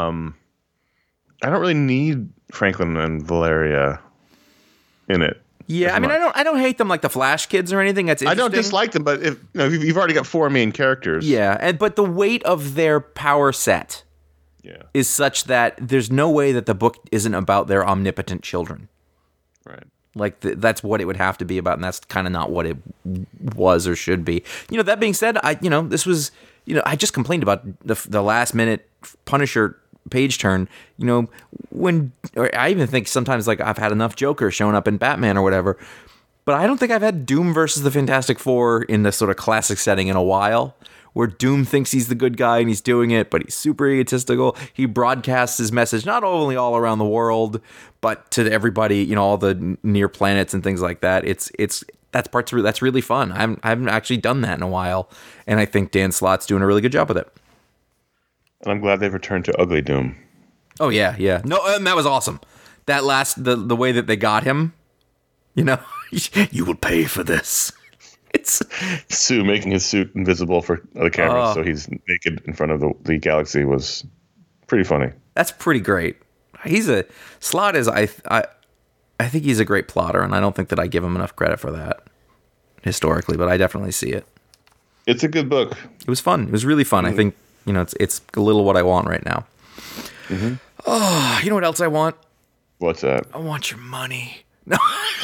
I don't really need Franklin and Valeria in it.
Yeah, I mean, I don't hate them like the Flash kids or anything. That's interesting.
I don't dislike them, but if you've already got 4 main characters.
Yeah, but the weight of their power set is such that there's no way that the book isn't about their omnipotent children.
Right.
Like that's what it would have to be about, and that's kind of not what it was or should be. You know, that being said, I just complained about the last minute Punisher page turn, you know, or I even think sometimes like I've had enough Joker showing up in Batman or whatever, but I don't think I've had Doom versus the Fantastic Four in this sort of classic setting in a while, where Doom thinks he's the good guy and he's doing it, but he's super egotistical. He broadcasts his message not only all around the world, but to everybody, you know, all the near planets and things like that. That's really fun. I haven't actually done that in a while, and I think Dan Slott's doing a really good job with it.
And I'm glad they've returned to Ugly Doom.
Oh, yeah. No, and that was awesome. That the way that they got him, you know, you will pay for this. It's
Sue making his suit invisible for the cameras, so he's naked in front of the galaxy was pretty funny.
That's pretty great. Slott is, I think he's a great plotter, and I don't think that I give him enough credit for that historically, but I definitely see it.
It's a good book.
It was fun. It was really fun. I think, you know, it's a little what I want right now. Mm-hmm. Oh, you know what else I want?
What's that?
I want your money. No.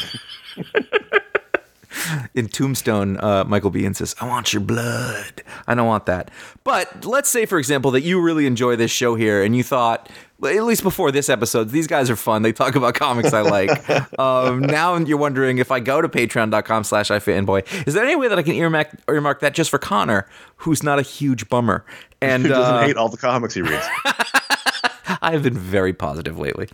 In Tombstone, Michael Biehn says, I want your blood. I don't want that. But let's say, for example, that you really enjoy this show here and you thought, at least before this episode, these guys are fun. They talk about comics I like. Now you're wondering, if I go to patreon.com/ifanboy, is there any way that I can earmark that just for Connor, who's not a huge bummer? And
who doesn't hate all the comics he reads.
I have been very positive lately.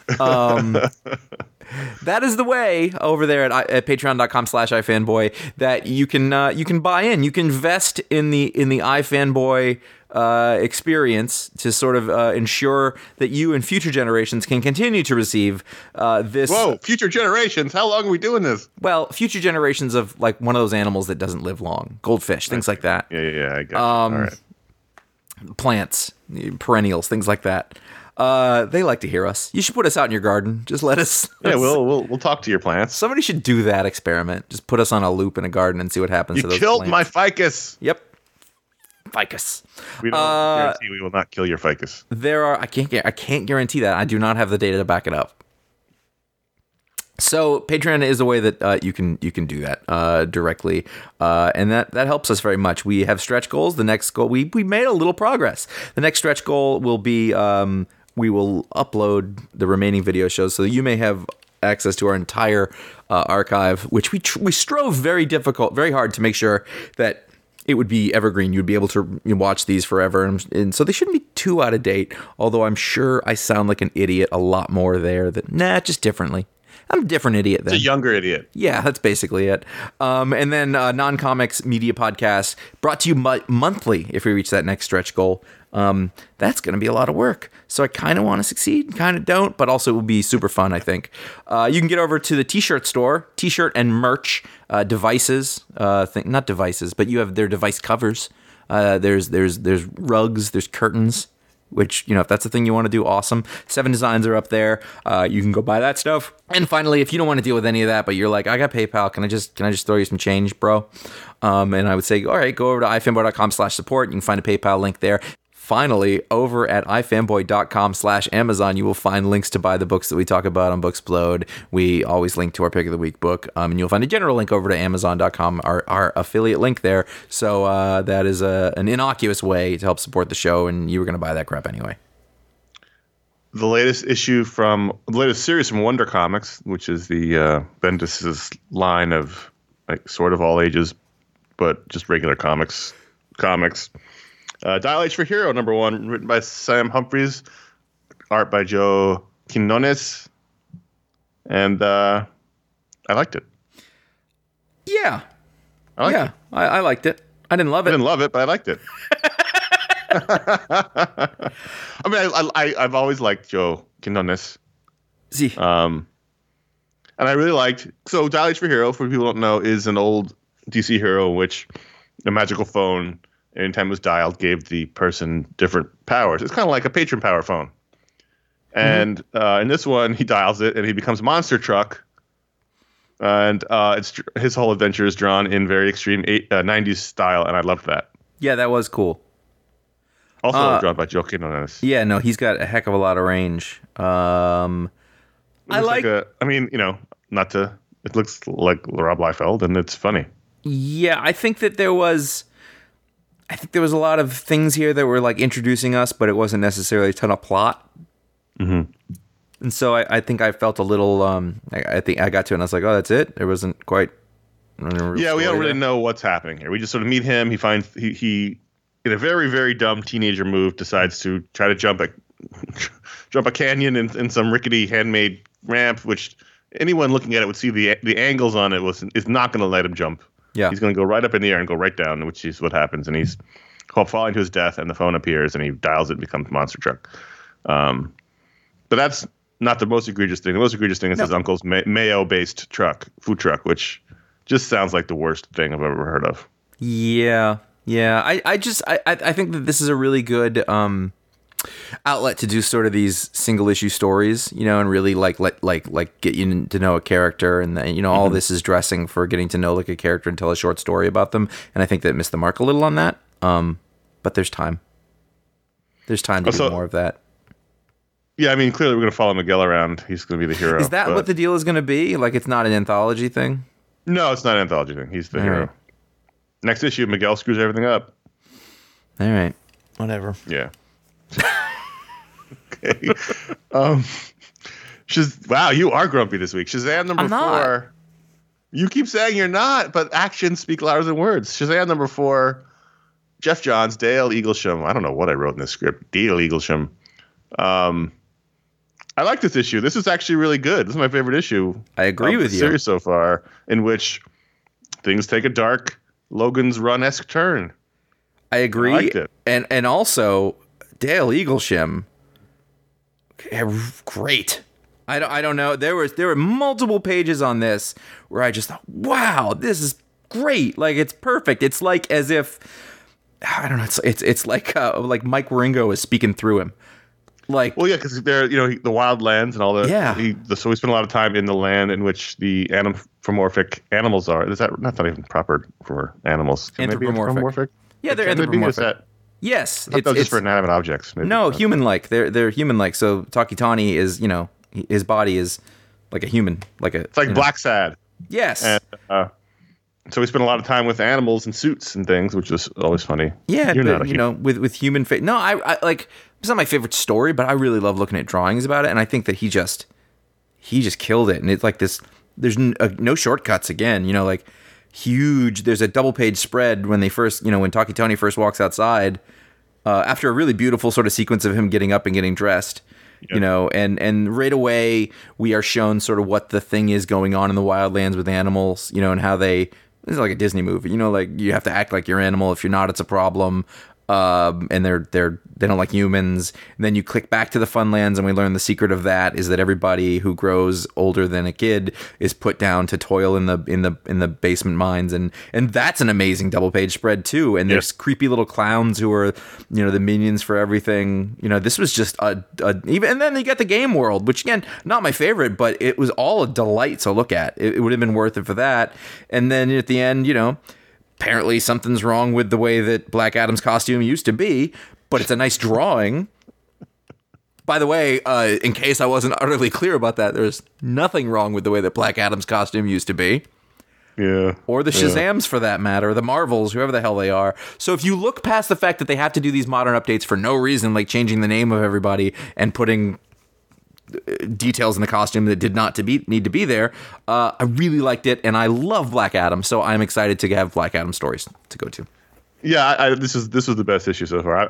That is the way over there at patreon.com/ifanboy that you can buy in. You can invest in the iFanboy experience to sort of ensure that you and future generations can continue to receive this.
Whoa, future generations! How long are we doing this?
Well, future generations of like one of those animals that doesn't live long, goldfish, things like that.
Yeah, I got you. All right.
Plants, perennials, things like that. They like to hear us. You should put us out in your garden. Just let us.
Yeah, we'll talk to your plants.
Somebody should do that experiment. Just put us on a loop in a garden and see what happens to those
killed
plants.
my ficus.
Yep. Ficus.
We don't guarantee we will not kill your ficus.
I can't guarantee that. I do not have the data to back it up. So Patreon is a way that you can do that directly, and that helps us very much. We have stretch goals. The next goal we made a little progress. The next stretch goal will be we will upload the remaining video shows so that you may have access to our entire archive, which we strove very hard to make sure that it would be evergreen. You'd be able to watch these forever. And so they shouldn't be too out of date, although I'm sure I sound like an idiot a lot more there. Just differently. I'm a different idiot then.
It's a younger idiot.
Yeah, that's basically it. And then Non-Comics Media Podcast, brought to you monthly if we reach that next stretch goal. That's going to be a lot of work. So I kind of want to succeed, kind of don't, but also it will be super fun, I think. You can get over to the T-shirt store, T-shirt and merch, devices, not devices, but you have their device covers. There's rugs, there's curtains, which, if that's the thing you want to do, awesome. 7 Designs are up there. You can go buy that stuff. And finally, if you don't want to deal with any of that, but you're like, I got PayPal, can I just throw you some change, bro? And I would say, all right, go over to ifanboy.com/support. You can find a PayPal link there. Finally, over at ifanboy.com/Amazon, you will find links to buy the books that we talk about on Booksplode. We always link to our pick of the week book, and you'll find a general link over to Amazon.com, our affiliate link there. So that is an innocuous way to help support the show, and you were going to buy that crap anyway.
The latest series from Wonder Comics, which is the Bendis's line of sort of all ages, but just regular comics. Dial H for Hero #1, written by Sam Humphries, art by Joe Quinones, and I liked it.
Yeah,
I liked it.
I liked it. I didn't love it.
I didn't love it, but I liked it. I mean, I've always liked Joe Quinones.
See,
and I really liked. So Dial H for Hero, for people who don't know, is an old DC hero in which a magical phone, anytime it was dialed, gave the person different powers. It's kind of like a patron power phone. And in this one, he dials it and he becomes Monster Truck. And his whole adventure is drawn in very extreme 90s style, and I loved that.
Yeah, that was cool.
Also drawn by Joe Quinones.
Yeah, no, he's got a heck of a lot of range. It looks like Rob Liefeld, and it's funny. Yeah, I think there was a lot of things here that were like introducing us, but it wasn't necessarily a ton of plot.
Mm-hmm.
And so I think I felt a little. I think I got to it and I was like, oh, that's it. There wasn't quite.
We don't really know what's happening here. We just sort of meet him. He finds he in a very, very dumb teenager move decides to try to jump a canyon in some rickety handmade ramp, which anyone looking at it would see the angles on it is not going to let him jump.
Yeah.
He's going to go right up in the air and go right down, which is what happens. And he's falling to his death, and the phone appears, and he dials it and becomes Monster Truck. But that's not the most egregious thing. The most egregious thing is his uncle's mayo-based food truck, which just sounds like the worst thing I've ever heard of.
Yeah. I think that this is a really good outlet to do sort of these single issue stories, and really like get you to know a character, and then, all this is dressing for getting to know like a character and tell a short story about them. And I think that missed the mark a little on that. But there's time. There's time to do more of that.
Yeah, I mean, clearly we're going to follow Miguel around. He's going to be the hero.
Is that what the deal is going to be? Like, it's not an anthology thing?
No, it's not an anthology thing. He's the hero. Right. Next issue, Miguel screws everything up.
All right. Whatever.
Yeah. Okay. Wow, you are grumpy this week. Shazam number 4. You keep saying you're not, but actions speak louder than words. Shazam number 4. Jeff Johns, Dale Eaglesham. I don't know what I wrote in this script. Dale Eaglesham. I like this issue. This is actually really good. This is my favorite issue.
I agree with you.
Series so far, in which things take a dark Logan's Run-esque turn.
I agree.
I liked it.
And also Dale Eaglesham. Great. I don't know. There were multiple pages on this where I just thought, wow, this is great. Like, it's perfect. It's like as if, I don't know. It's like Mike Wieringo is speaking through him. Like,
well, yeah, because they're the wild lands and all the so we spend a lot of time in the land in which the anthropomorphic animals are. Is that's not even proper for animals? Can
anthropomorphic? Yeah, they're anthropomorphic. Yes,
it's just for inanimate objects. Maybe.
No, human-like. They're human-like. So Takitani is, his body is like a human, it's
like Black Sad.
Yes.
And So we spent a lot of time with animals and suits and things, which was always funny.
Yeah,
You're not
but,
a
you know, with human face. No, I like. It's not my favorite story, but I really love looking at drawings about it, and I think that he just killed it. And it's like this. There's no shortcuts again. You know, like huge. There's a double page spread when they first, you know, when Taki Tony first walks outside after a really beautiful sort of sequence of him getting up and getting dressed. Yep. You know, and right away we are shown sort of what the thing is going on in the wildlands with animals. You know, and how they. This is like a Disney movie, you know, like you have to act like your animal. If you're not, it's a problem. And they don't like humans. And then you click back to the Funlands, and we learn the secret of that is that everybody who grows older than a kid is put down to toil in the basement mines, and that's an amazing double page spread too. And there's creepy little clowns who are, you know, the minions for everything. You know, this was just even. And then you get the game world, which again, not my favorite, but it was all a delight to look at. It would have been worth it for that. And then at the end, you know. Apparently something's wrong with the way that Black Adam's costume used to be, but it's a nice drawing. By the way, in case I wasn't utterly clear about that, there's nothing wrong with the way that Black Adam's costume used to be.
Yeah.
Or the Shazams, for that matter, or the Marvels, whoever the hell they are. So if you look past the fact that they have to do these modern updates for no reason, like changing the name of everybody and putting details in the costume that did not need to be there. I really liked it, and I love Black Adam, so I'm excited to have Black Adam stories to go to.
Yeah, this was the best issue so far.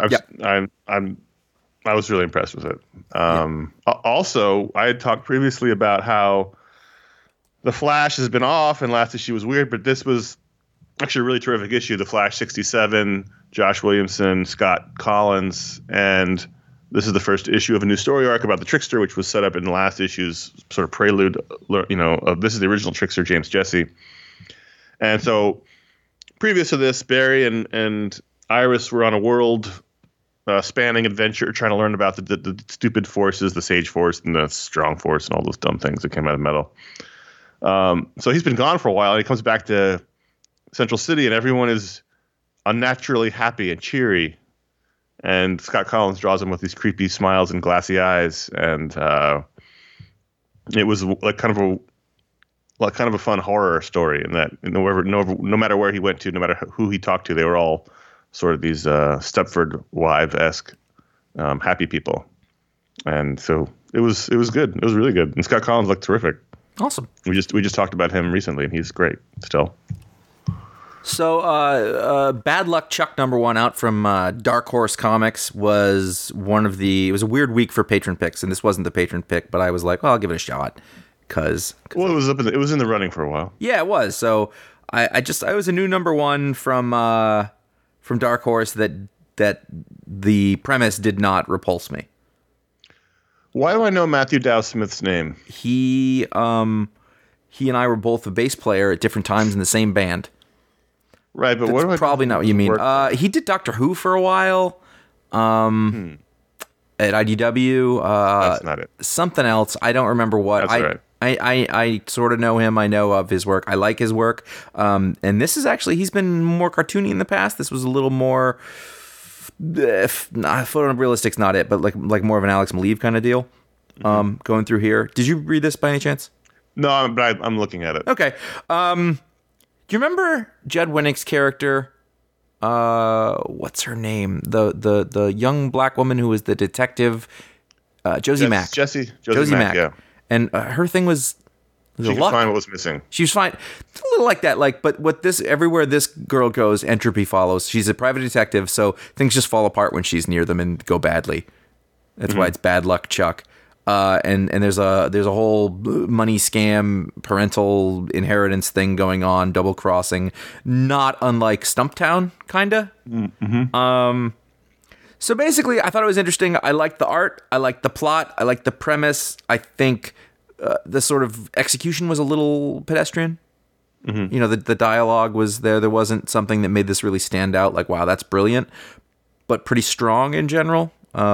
I was really impressed with it. Also, I had talked previously about how the Flash has been off, and last issue was weird, but this was actually a really terrific issue. The Flash 67, Josh Williamson, Scott Collins, and this is the first issue of a new story arc about the Trickster, which was set up in the last issue's sort of prelude, you know, of this is the original Trickster, James Jesse. And so previous to this, Barry and Iris were on a world spanning adventure trying to learn about the stupid forces, the Sage Force and the Strong Force and all those dumb things that came out of Metal. So he's been gone for a while, and he comes back to Central City, and everyone is unnaturally happy and cheery. And Scott Collins draws him with these creepy smiles and glassy eyes, and it was like kind of a fun horror story. In that, no matter where he went to, no matter who he talked to, they were all sort of these Stepford Wives-esque happy people. And so it was good. It was really good. And Scott Collins looked terrific.
Awesome.
We just talked about him recently, and he's great still.
So, Bad Luck Chuck #1 out from Dark Horse Comics was it was a weird week for patron picks, and this wasn't the patron pick, but I was like, well, I'll give it a shot.
Well, it was in the running for a while.
Yeah, it was. So I was a new #1 from Dark Horse that the premise did not repulse me.
Why do I know Matthew Dow Smith's name?
He and I were both a bass player at different times in the same band.
Right, but
that's probably not what you mean. He did Doctor Who for a while at IDW.
That's not it.
Something else. I don't remember what.
That's right.
I sort of know him. I know of his work. I like his work. And this is actually, he's been more cartoony in the past. This was a little more, photorealistic's not it, but like more of an Alex Maleev kind of deal going through here. Did you read this by any chance?
No, but I'm looking at it.
Okay. Do you remember Judd Winnick's character? What's her name? The young black woman who was the detective, Josie Mack.
Josie
Mack.
Yeah.
And her thing was
she could find what was missing.
She was fine. It's a little like that. But everywhere this girl goes, entropy follows. She's a private detective, so things just fall apart when she's near them and go badly. That's why it's Bad Luck Chuck. And there's a whole money scam, parental inheritance thing going on, double crossing, not unlike Stumptown, kinda. Mm-hmm. So basically, I thought it was interesting. I liked the art, I liked the plot, I liked the premise. I think the sort of execution was a little pedestrian. Mm-hmm. You know, the dialogue was there. There wasn't something that made this really stand out. Like, wow, that's brilliant, but pretty strong in general.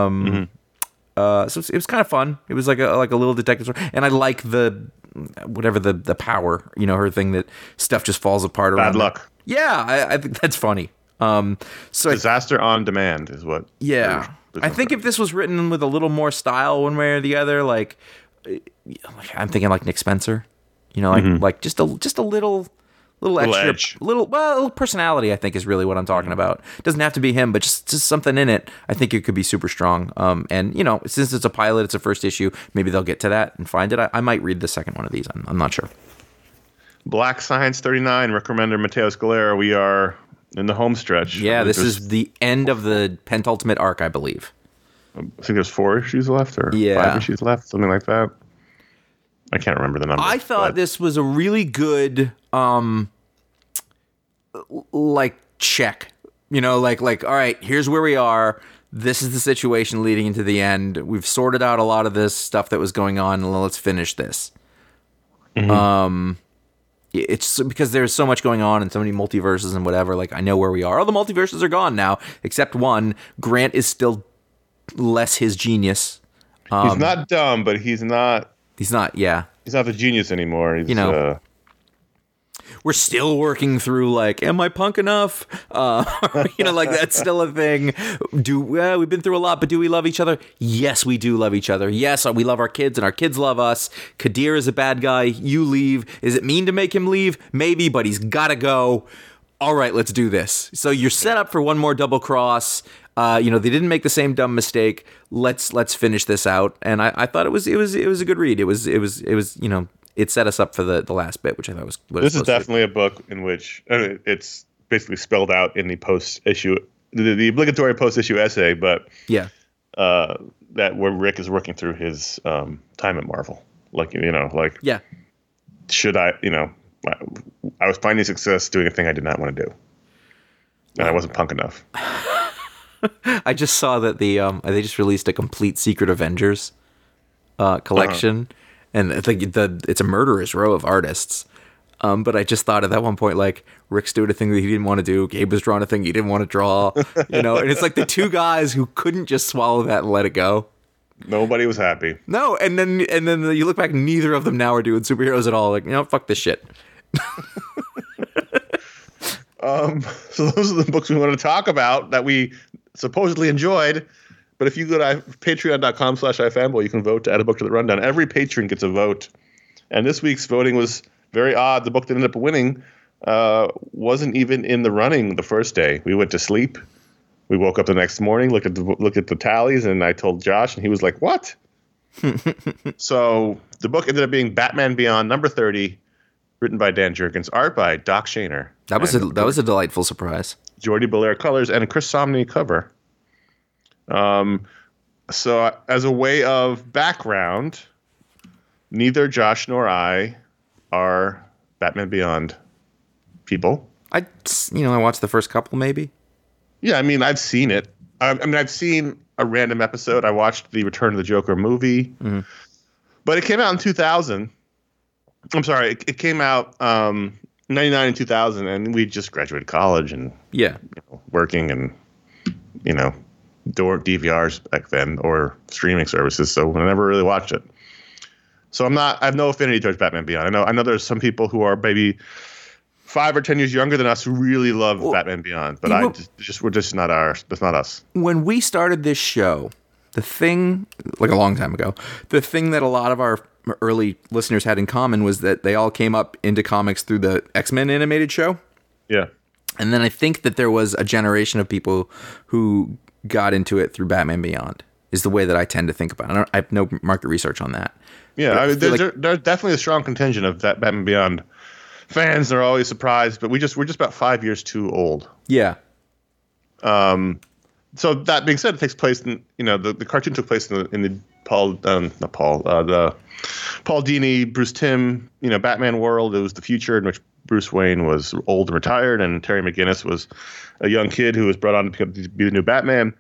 So it was kind of fun. It was like a little detective story. And I like the power, you know, her thing that stuff just falls apart around.
Bad luck.
Yeah, I think that's funny. So
disaster on demand is what.
Yeah, I think if this was written with a little more style, one way or the other, like I'm thinking like Nick Spencer, you know, like just a little Little extra,
edge.
little personality, I think, is really what I'm talking about. It doesn't have to be him, but just something in it. I think it could be super strong. And since it's a pilot, it's a first issue. Maybe they'll get to that and find it. I might read the second one of these. I'm not sure.
Black Science 39, recommender Mateo Scalera. We are in the home stretch.
Yeah, this is the end of the pentultimate arc, I believe.
I think there's 4 issues left, or 5 issues left, something like that. I can't remember the number.
I thought this was a really good, check. Like, all right, here's where we are. This is the situation leading into the end. We've sorted out a lot of this stuff that was going on, and let's finish this. Mm-hmm. It's because there's so much going on and so many multiverses and whatever. Like, I know where we are. All the multiverses are gone now, except one. Grant is still less his genius.
He's not dumb, but he's not.
He's not. Yeah.
He's not the genius anymore. He's,
we're still working through, like, am I punk enough? That's still a thing. We've been through a lot, but do we love each other? Yes, we do love each other. Yes, we love our kids, and our kids love us. Kadir is a bad guy. You leave. Is it mean to make him leave? Maybe, but he's got to go. All right, let's do this. So you're set up for one more double cross. They didn't make the same dumb mistake. Let's finish this out. And I thought it was a good read. It was it set us up for the last bit, which I thought was.
This is definitely a book in which it's basically spelled out in the post issue, the obligatory post issue essay, but that where Rick is working through his time at Marvel, should I was finding success doing a thing I did not want to do, and I wasn't punk enough.
I just saw that they just released a complete Secret Avengers collection, and I think it's a murderous row of artists. But I just thought at that one point, like, Rick's doing a thing that he didn't want to do. Gabe was drawing a thing he didn't want to draw. And it's like the two guys who couldn't just swallow that and let it go.
Nobody was happy.
No, and then you look back, neither of them now are doing superheroes at all. Like, fuck this shit.
So those are the books we want to talk about that we supposedly enjoyed. But if you go to patreon.com/ifanboy, you can vote to add a book to the rundown. Every patron gets a vote. And this week's voting was very odd. The book that ended up winning wasn't even in the running the first day. We went to sleep. We woke up the next morning, looked at the tallies, and I told Josh, and he was like, "What?" So the book ended up being Batman Beyond number 30, written by Dan Jurgens, art by Doc Shaner.
That was a delightful surprise.
Jordi Belair colors and a Chris Samnee cover. So as a way of background, neither Josh nor I are Batman Beyond people.
I watched the first couple, maybe.
Yeah, I mean, I've seen it. I've seen a random episode. I watched the Return of the Joker movie, but it came out in 2000. I'm sorry, it came out 99 and 2000, and we just graduated college and working and DVRs back then or streaming services. So I never really watched it. So I have no affinity towards Batman Beyond. I know there's some people who are maybe 5 or 10 years younger than us who really love Batman Beyond, but we're just not ours. That's not us. When
we started this show, the thing, like a long time ago, the thing that a lot of our early listeners had in common was that they all came up into comics through the X-Men animated show.
Yeah.
And then I think that there was a generation of people who got into it through Batman Beyond, is the way that I tend to think about it. I have no market research on that.
Yeah, there's definitely a strong contingent of that Batman Beyond fans. They're always surprised, but we're just about 5 years too old.
Yeah.
So that being said, it takes place in the cartoon took place in the Paul Dini, Bruce Timm, Batman world. It was the future in which Bruce Wayne was old and retired, and Terry McGinnis was a young kid who was brought on to be the new Batman.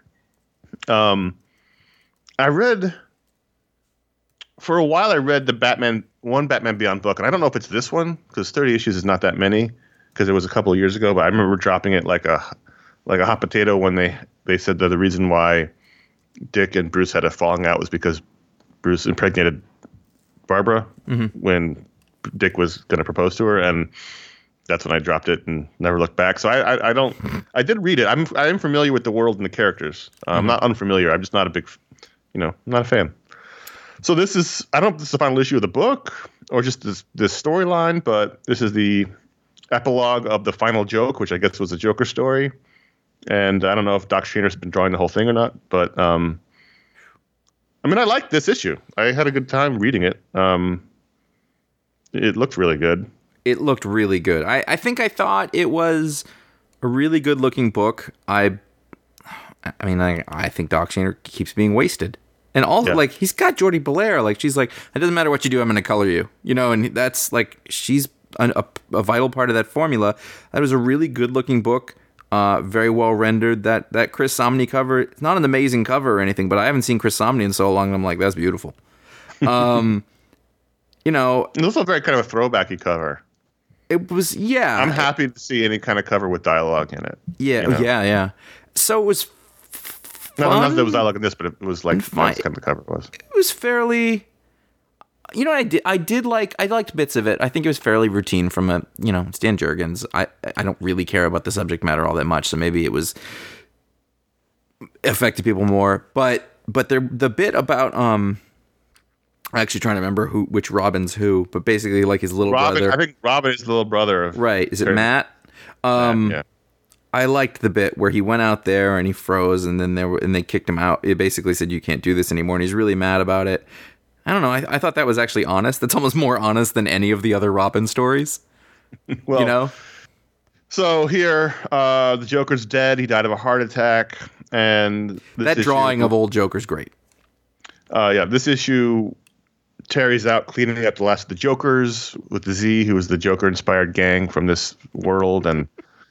For a while, I read the Batman Beyond book, and I don't know if it's this one because 30 issues is not that many because it was a couple of years ago. But I remember dropping it like a hot potato when they said that the reason why Dick and Bruce had a falling out was because Bruce impregnated Barbara when Dick was going to propose to her, and that's when I dropped it and never looked back. So I did read it. I am familiar with the world and the characters. I'm not unfamiliar. I'm just not a big, not a fan. So this is, I don't know if this is the final issue of the book or just this storyline, but this is the epilogue of the final joke, which I guess was a Joker story. And I don't know if Doc Shaner's been drawing the whole thing or not, but I mean, I liked this issue. I had a good time reading it. It looked really good.
It looked really good. I think I thought it was a really good looking book. I think Doc Shaner keeps being wasted. And also, like, he's got Jordy Belair. Like, she's like, it doesn't matter what you do, I'm going to color you. You know, and that's, like, she's a vital part of that formula. That was a really good-looking book, very well rendered. That Chris Samnee cover, it's not an amazing cover or anything, but I haven't seen Chris Samnee in so long, and I'm like, that's beautiful. You know...
It also very kind of a throwbacky cover.
It was, yeah.
I'm happy to see any kind of cover with dialogue in it.
Yeah,
you know?
yeah. So it was
not that there was dialogue in this, but it was like that's kind of the cover was.
It was fairly, you know, I liked bits of it. I think it was fairly routine from it's Dan Jurgens. I don't really care about the subject matter all that much, so maybe it was affected people more. But the bit about I'm actually trying to remember which Robin's who, but basically like his little brother.
I think Robin is the little brother of
Is it Matt?
Yeah.
I liked the bit where he went out there and he froze, and then they kicked him out. It basically said you can't do this anymore, and he's really mad about it. I don't know. I thought that was actually honest. That's almost more honest than any of the other Robin stories.
Well,
you know.
So here, the Joker's dead. He died of a heart attack, and
that drawing of old Joker's great.
This issue. Terry's out cleaning up the last of the Jokers with the Z, who was the Joker-inspired gang from this world, and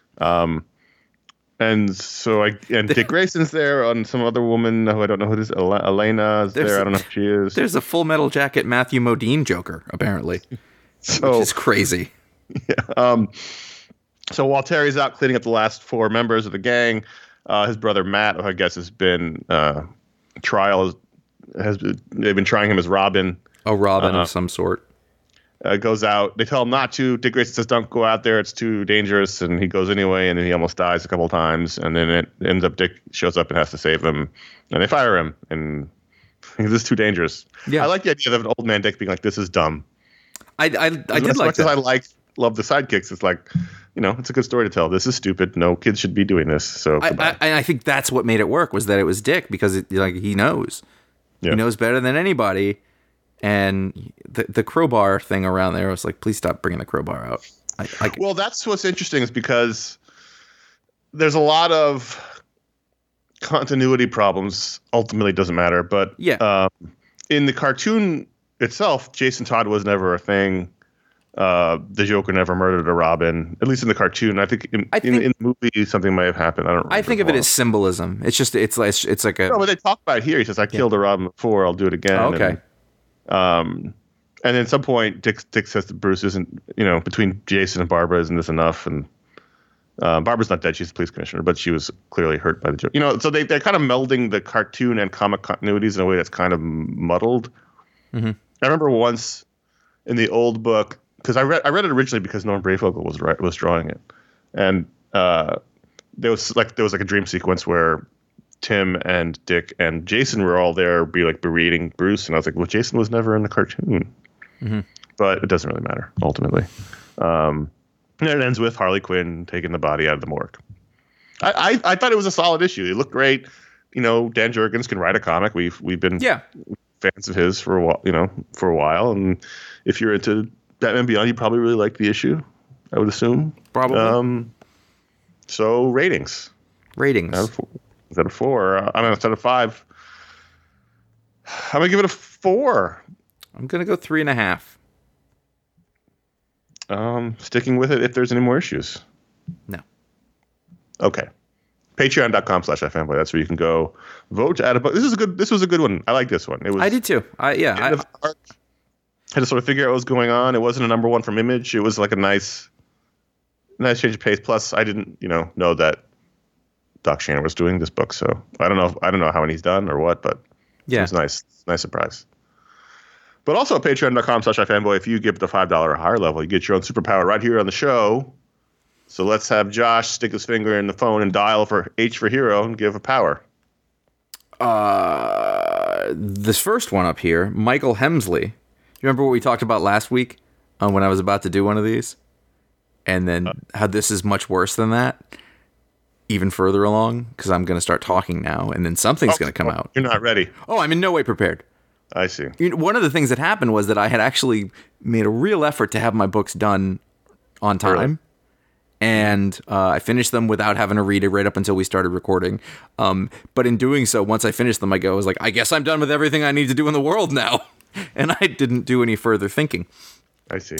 Dick Grayson's there, and some other woman who I don't know who it is. Elena is there. I don't know who she is.
There's a Full Metal Jacket Matthew Modine Joker, apparently, which is crazy.
Yeah. So while Terry's out cleaning up the last 4 members of the gang, his brother Matt, who I guess has been they've been trying him as Robin.
A Robin of some sort.
Goes out. They tell him not to. Dick Grayson says, "Don't go out there. It's too dangerous." And he goes anyway, and then he almost dies a couple of times. And then it ends up Dick shows up and has to save him, and they fire him. And this is too dangerous. Yeah, I like the idea of an old man Dick being like, "This is dumb."
I did like that.
As much as I love the sidekicks, it's like, it's a good story to tell. This is stupid. No kids should be doing this. So
I think that's what made it work, was that it was Dick, because he knows. Yeah. He knows better than anybody. And the crowbar thing around there, I was like, please stop bringing the crowbar out.
Well, that's what's interesting, is because there's a lot of continuity problems. Ultimately, it doesn't matter. But in the cartoon itself, Jason Todd was never a thing. The Joker never murdered a Robin, at least in the cartoon. I think in the movie something may have happened. I
think of it as symbolism. It's just it's like a.
No, but they talk about it here. He says, "I killed a Robin before. I'll do it again."
Oh, okay.
And at some point, Dick says to Bruce, "Isn't between Jason and Barbara, isn't this enough?" And Barbara's not dead; she's the police commissioner, but she was clearly hurt by the Joker. So they're kind of melding the cartoon and comic continuities in a way that's kind of muddled. Mm-hmm. I remember once in the old book, because I read it originally because Norm Brayfogle was drawing it, and there was like a dream sequence where Tim and Dick and Jason were all there, berating Bruce, and I was like, well, Jason was never in the cartoon. Mm-hmm. But it doesn't really matter ultimately. And it ends with Harley Quinn taking the body out of the morgue. I thought it was a solid issue. It looked great. Dan Jurgens can write a comic. We've been fans of his for a while, and if you're into Batman Beyond, you probably really like the issue, I would assume.
Probably.
So ratings. Instead of 4, instead of 5, I'm gonna give it a 4.
I'm gonna go
3.5. Sticking with it if there's any more issues.
No.
Okay. Patreon.com/ifanboy. That's where you can go vote to add a book. This was a good one. I like this one. It was.
I did too. I had
to sort of figure out what was going on. It wasn't a number 1 from Image. It was like a nice change of pace. Plus, I didn't know that Doc Shaner was doing this book, so I don't know how many he's done or what, but it was nice surprise. But also at patreon.com/ifanboy, if you give the $5 or higher level, you get your own superpower right here on the show. So let's have Josh stick his finger in the phone and dial for H for hero and give a power.
This first one up here, Michael Hemsley. You remember what we talked about last week when I was about to do one of these? and then how this is much worse than that, even further along, because I'm going to start talking now, and then something's going to come out.
You're not ready.
Oh, I'm in no way prepared.
I see.
One of the things that happened was that I had actually made a real effort to have my books done on time.
Really?
And I finished them without having to read it right up until we started recording. But in doing so, once I finished them, I was like, I guess I'm done with everything I need to do in the world now. And I didn't do any further thinking.
I see.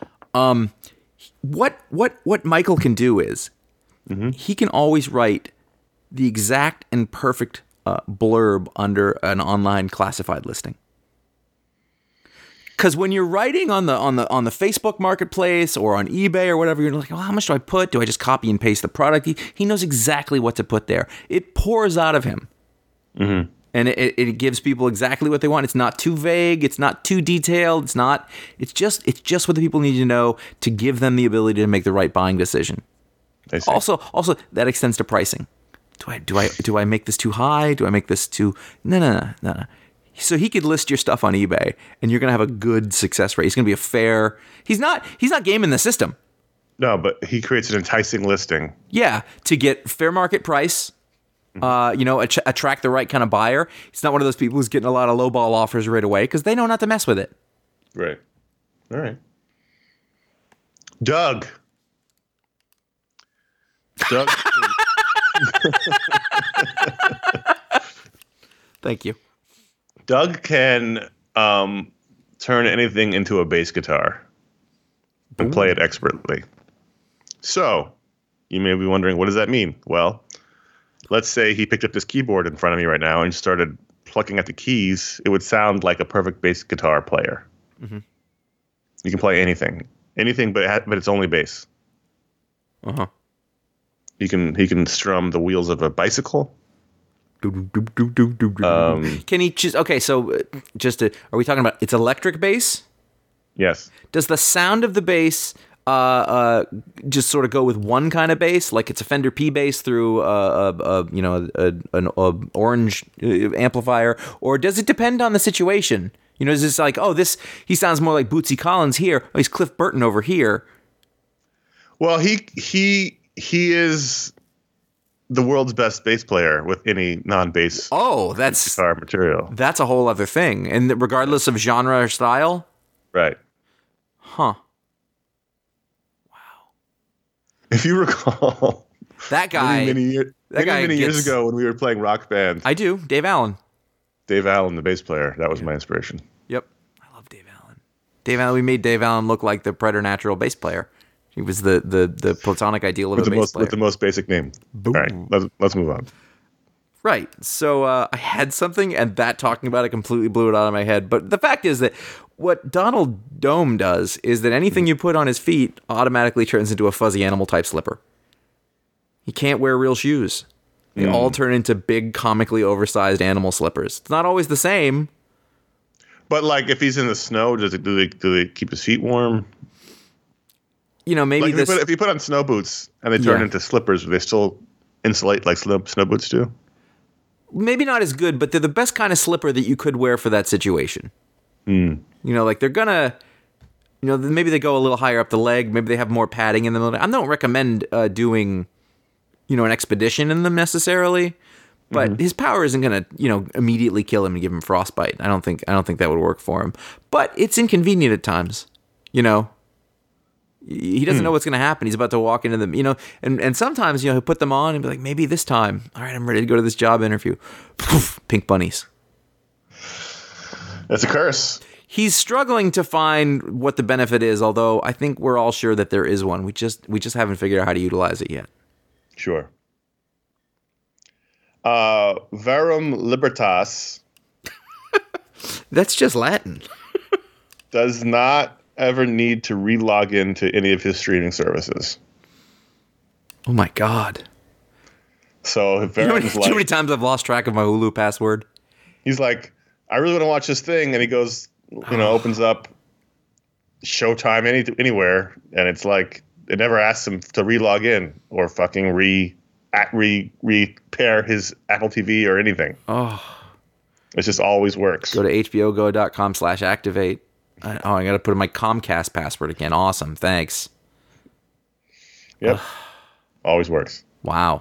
What Michael can do is he can always write the exact and perfect blurb under an online classified listing. Because when you're writing on the Facebook Marketplace or on eBay or whatever, you're like, well, how much do I put? Do I just copy and paste the product? He knows exactly what to put there. It pours out of him. Mm-hmm. And it gives people exactly what they want. It's not too vague. It's not too detailed. It's just what the people need to know to give them the ability to make the right buying decision.
I see.
Also that extends to pricing. Do I make this too high? Do I make this too? No. So he could list your stuff on eBay, and you're going to have a good success rate. He's going to be a fair. He's not gaming the system.
No, but he creates an enticing listing.
Yeah, to get fair market price. Attract the right kind of buyer. He's not one of those people who's getting a lot of lowball offers right away because they know not to mess with it.
Right. All right. Doug.
Thank you.
Doug can turn anything into a bass guitar and play it expertly. So, you may be wondering, what does that mean? Well, let's say he picked up this keyboard in front of me right now and started plucking at the keys. It would sound like a perfect bass guitar player. Mm-hmm. You can play anything, but it's only bass.
Uh-huh.
He can strum the wheels of a bicycle.
Can he just are we talking about it's electric bass?
Yes. Does
the sound of the bass just sort of go with one kind of bass, like it's a Fender P bass through an orange amplifier, or does it depend on the situation? Is this like, he sounds more like Bootsy Collins here, he's Cliff Burton over here?
Well, he is the world's best bass player with any non-bass guitar material.
That's a whole other thing. And regardless of genre or style?
Right.
Huh. Wow.
If you recall,
that guy
many years ago when we were playing Rock Band.
I do. Dave Allen.
Dave Allen, the bass player. That was my inspiration.
Yep. I love Dave Allen. We made Dave Allen look like the preternatural bass player. He was the platonic ideal of a bass player.
With the most basic name.
Boom.
All right, let's move on.
Right. So I had something, and that talking about it completely blew it out of my head. But the fact is that what Donald Dome does is that anything you put on his feet automatically turns into a fuzzy animal type slipper. He can't wear real shoes. They all turn into big, comically oversized animal slippers. It's not always the same.
But like, if he's in the snow, do they keep his feet warm?
Maybe
like if you put on snow boots and they turn into slippers, do they still insulate like snow boots do?
Maybe not as good, but they're the best kind of slipper that you could wear for that situation. Like they're gonna, maybe they go a little higher up the leg. Maybe they have more padding in them. I don't recommend doing, an expedition in them necessarily, but his power isn't gonna, immediately kill him and give him frostbite. I don't think that would work for him. But it's inconvenient at times, He doesn't know what's going to happen. He's about to walk into them, and sometimes, he'll put them on and be like, maybe this time, all right, I'm ready to go to this job interview. Poof, pink bunnies.
That's a curse.
He's struggling to find what the benefit is, although I think we're all sure that there is one. We just haven't figured out how to utilize it yet.
Sure. Verum Libertas.
That's just Latin.
Does not ever need to re-log into any of his streaming services.
Oh my God.
So if Verum's
too many times I've lost track of my Hulu password.
He's like, I really want to watch this thing, and he goes, opens up Showtime anywhere, and it's like it never asks him to re-log in or fucking repair his Apple TV or anything.
Oh.
It just always works.
Go to hbogo.com/activate. I got to put in my Comcast password again. Awesome. Thanks.
Yep. Always works.
Wow.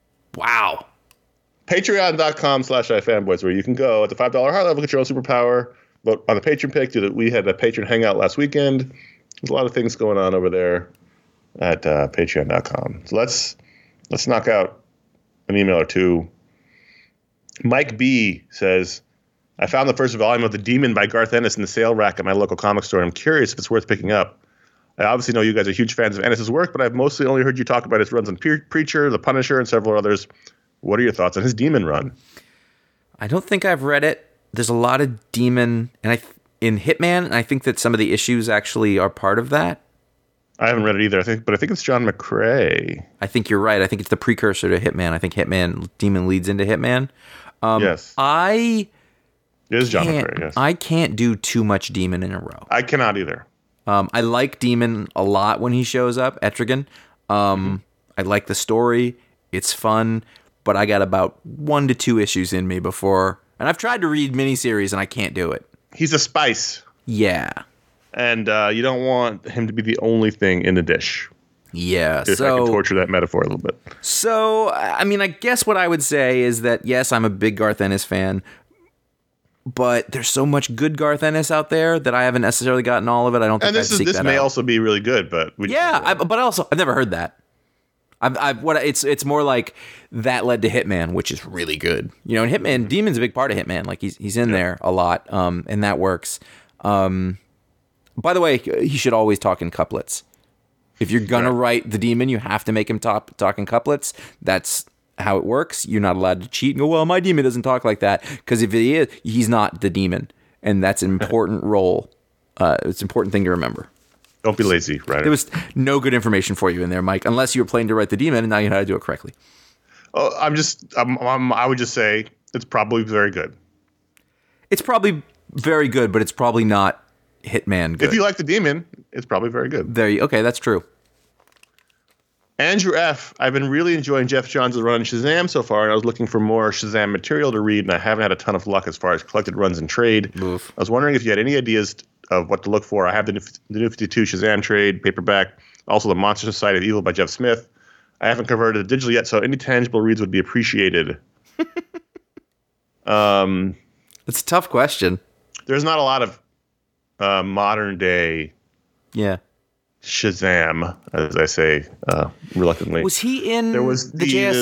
Patreon.com/ifanboys, where you can go at the $5 high level, get your own superpower, vote on the patron pick. We had a patron hangout last weekend. There's a lot of things going on over there at patreon.com. So let's knock out an email or two. Mike B says, I found the first volume of The Demon by Garth Ennis in the sale rack at my local comic store, and I'm curious if it's worth picking up. I obviously know you guys are huge fans of Ennis's work, but I've mostly only heard you talk about his runs on Preacher, The Punisher, and several others. What are your thoughts on his Demon run?
I don't think I've read it. There's a lot of Demon in Hitman, and I think that some of the issues actually are part of that.
I haven't read it either, but I think it's John McCrae.
I think you're right. I think it's the precursor to Hitman. I think Demon leads into Hitman.
Yes.
It
is John McCrae, yes.
I can't do too much Demon in a row.
I cannot either.
I like Demon a lot when he shows up, Etrigan. I like the story. It's fun, but I got about 1 to 2 issues in me before. And I've tried to read miniseries, and I can't do it.
He's a spice.
Yeah.
And you don't want him to be the only thing in the dish.
Yeah.
If I can torture that metaphor a little bit.
So, I mean, I guess what I would say is that, yes, I'm a big Garth Ennis fan, but there's so much good Garth Ennis out there that I haven't necessarily gotten all of it. I don't think
this may also be really good, but
I've never heard that. It's more like that led to Hitman, which is really good. You know, and Hitman, Demon's a big part of Hitman. Like he's in there a lot, and that works. By the way, he should always talk in couplets. If you're gonna write the Demon, you have to make him talk in couplets. That's how it works. You're not allowed to cheat and go, well, my Demon doesn't talk like that, because if he is, he's not the Demon, and that's an important role. It's an important thing to remember.
Don't be lazy, right?
There was no good information for you in there, Mike, unless you were planning to write the Demon and now you know how to do it correctly.
Oh, I would just say it's probably very good.
It's probably very good, but it's probably not Hitman good.
If you like the Demon, it's probably very good.
Okay, that's true.
Andrew F. I've been really enjoying Jeff Johns' run on Shazam so far, and I was looking for more Shazam material to read, and I haven't had a ton of luck as far as collected runs and trade.
Oof.
I was wondering if you had any ideas of what to look for. I have the New 52 Shazam trade, paperback, also the Monster Society of Evil by Jeff Smith. I haven't converted it digital yet, so any tangible reads would be appreciated.
It's a tough question.
There's not a lot of modern day Shazam, as I say reluctantly.
Was he in the JSA?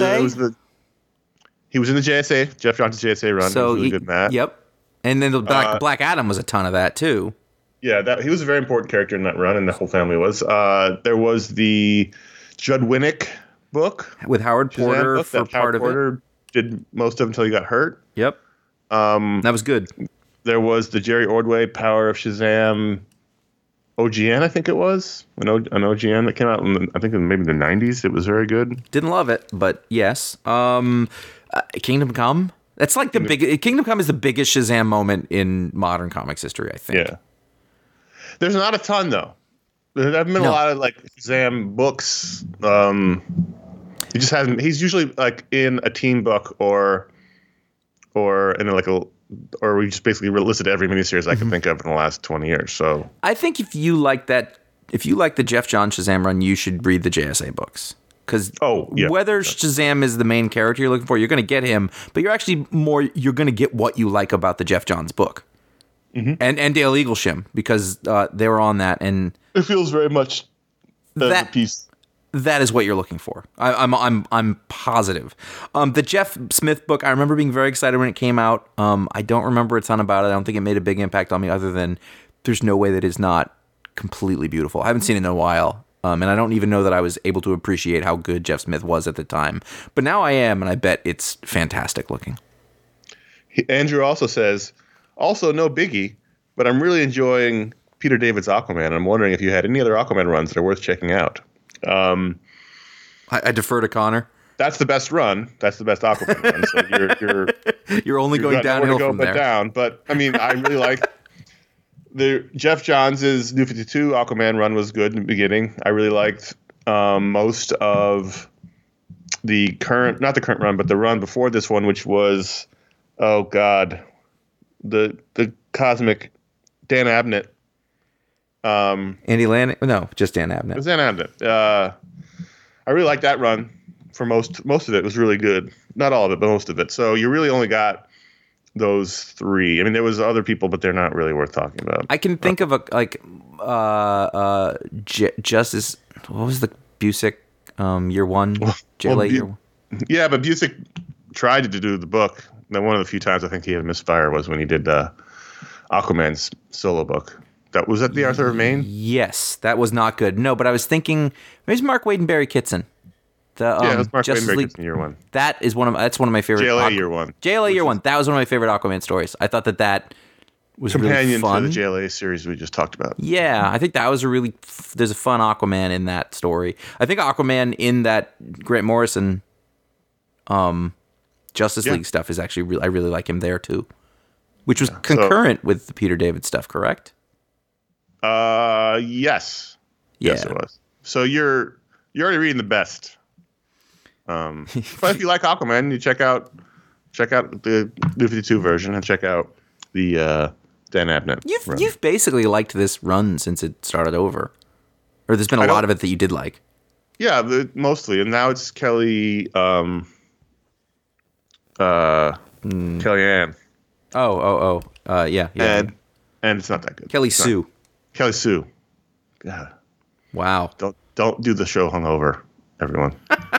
He was in the JSA, Jeff Johns' JSA run.
So
he was really good in that.
Yep. And then the Black Adam was a ton of that too.
Yeah, he was a very important character in that run, and the whole family was. There was the Judd Winnick book
with Howard Porter
book,
for part
Howard Porter did most of it until he got hurt.
Yep. That was good.
There was the Jerry Ordway Power of Shazam OGN, I think it was. An OGN that came out I think in maybe the 90s. It was very good.
Didn't love it, but yes. Kingdom Come. That's like Kingdom Come is the biggest Shazam moment in modern comics history, I think.
Yeah. There's not a ton, though. There haven't been a lot of like Shazam books. He just hasn't. He's usually like in a team book or in like or we just basically listed every miniseries I can think of in the last 20 years. So
I think if you like the Jeff Johns Shazam run, you should read the JSA books. Because whether Shazam is the main character you're looking for, you're going to get him, but you're going to get what you like about the Jeff Johns book. Mm-hmm. And Dale Eaglesham, because they were on that, and
it feels very much that piece.
That is what you're looking for. I'm positive. The Jeff Smith book, I remember being very excited when it came out. I don't remember a ton about it. I don't think it made a big impact on me, other than there's no way that it's not completely beautiful. I haven't seen it in a while, and I don't even know that I was able to appreciate how good Jeff Smith was at the time. But now I am, and I bet it's fantastic looking.
Andrew also says, also no biggie, but I'm really enjoying Peter David's Aquaman. I'm wondering if you had any other Aquaman runs that are worth checking out.
I defer to Connor.
That's the best run. That's the best Aquaman run. So
you're only going downhill from there.
Down. But I mean, I really like the Jeff Johns' New 52 Aquaman run was good in the beginning. I really liked most of the not the current run, but the run before this one, which was the cosmic Dan Abnett.
Andy Lanning? No, just Dan Abnett.
It was Dan Abnett. I really liked that run. For most of it was really good. Not all of it, but most of it. So you really only got those three. I mean, there was other people, but they're not really worth talking about.
I can think of Justice. What was the Busick year one? JLA year one.
Yeah, but Busick tried to do the book. Then one of the few times I think he had a misfire was when he did Aquaman's solo book. That was at the Arthur of Maine.
Yes, that was not good. No, but I was thinking maybe it's Mark Waid and Barry Kitson.
It was Mark
Justice
Waid
League
Kitson year one.
That's one of my favorite.
JLA year one.
JLA year one. That was one of my favorite Aquaman stories. I thought that was
companion
really fun.
to the JLA series we just talked about.
Yeah, I think that was there's a fun Aquaman in that story. I think Aquaman in that Grant Morrison Justice League stuff is actually I really like him there too. Which was concurrent with the Peter David stuff, correct?
Yes.
Yeah.
Yes, it was. So you're already reading the best. But if you like Aquaman, you check out the New 52 version and check out the Dan Abnett.
You've basically liked this run since it started over, or there's been a lot of it that you did like.
Yeah, mostly, and now it's Kellyanne.
Yeah.
And it's not that good.
Kelly Sue.
Kelly Sue. Yeah.
Wow.
Don't do the show hungover, everyone.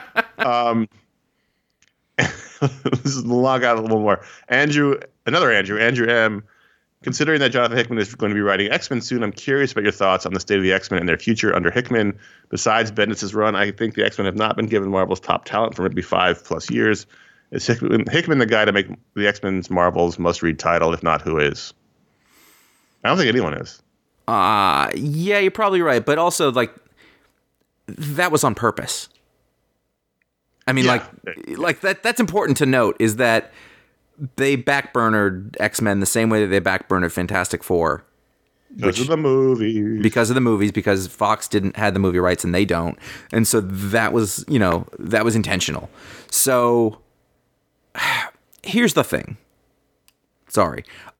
This is the log out a little more. Andrew M. Considering that Jonathan Hickman is going to be writing X-Men soon, I'm curious about your thoughts on the state of the X-Men and their future under Hickman. Besides Bendis' run, I think the X-Men have not been given Marvel's top talent for maybe 5+ years. Is Hickman the guy to make the X-Men's Marvel's must-read title? If not, who is? I don't think anyone is.
Yeah, you're probably right. But also, that was on purpose. I mean, like that's important to note, is that they backburnered X-Men the same way that they backburnered Fantastic Four.
Because of the movies.
Because Fox had the movie rights and they don't. And so that was intentional. So here's the thing. Sorry.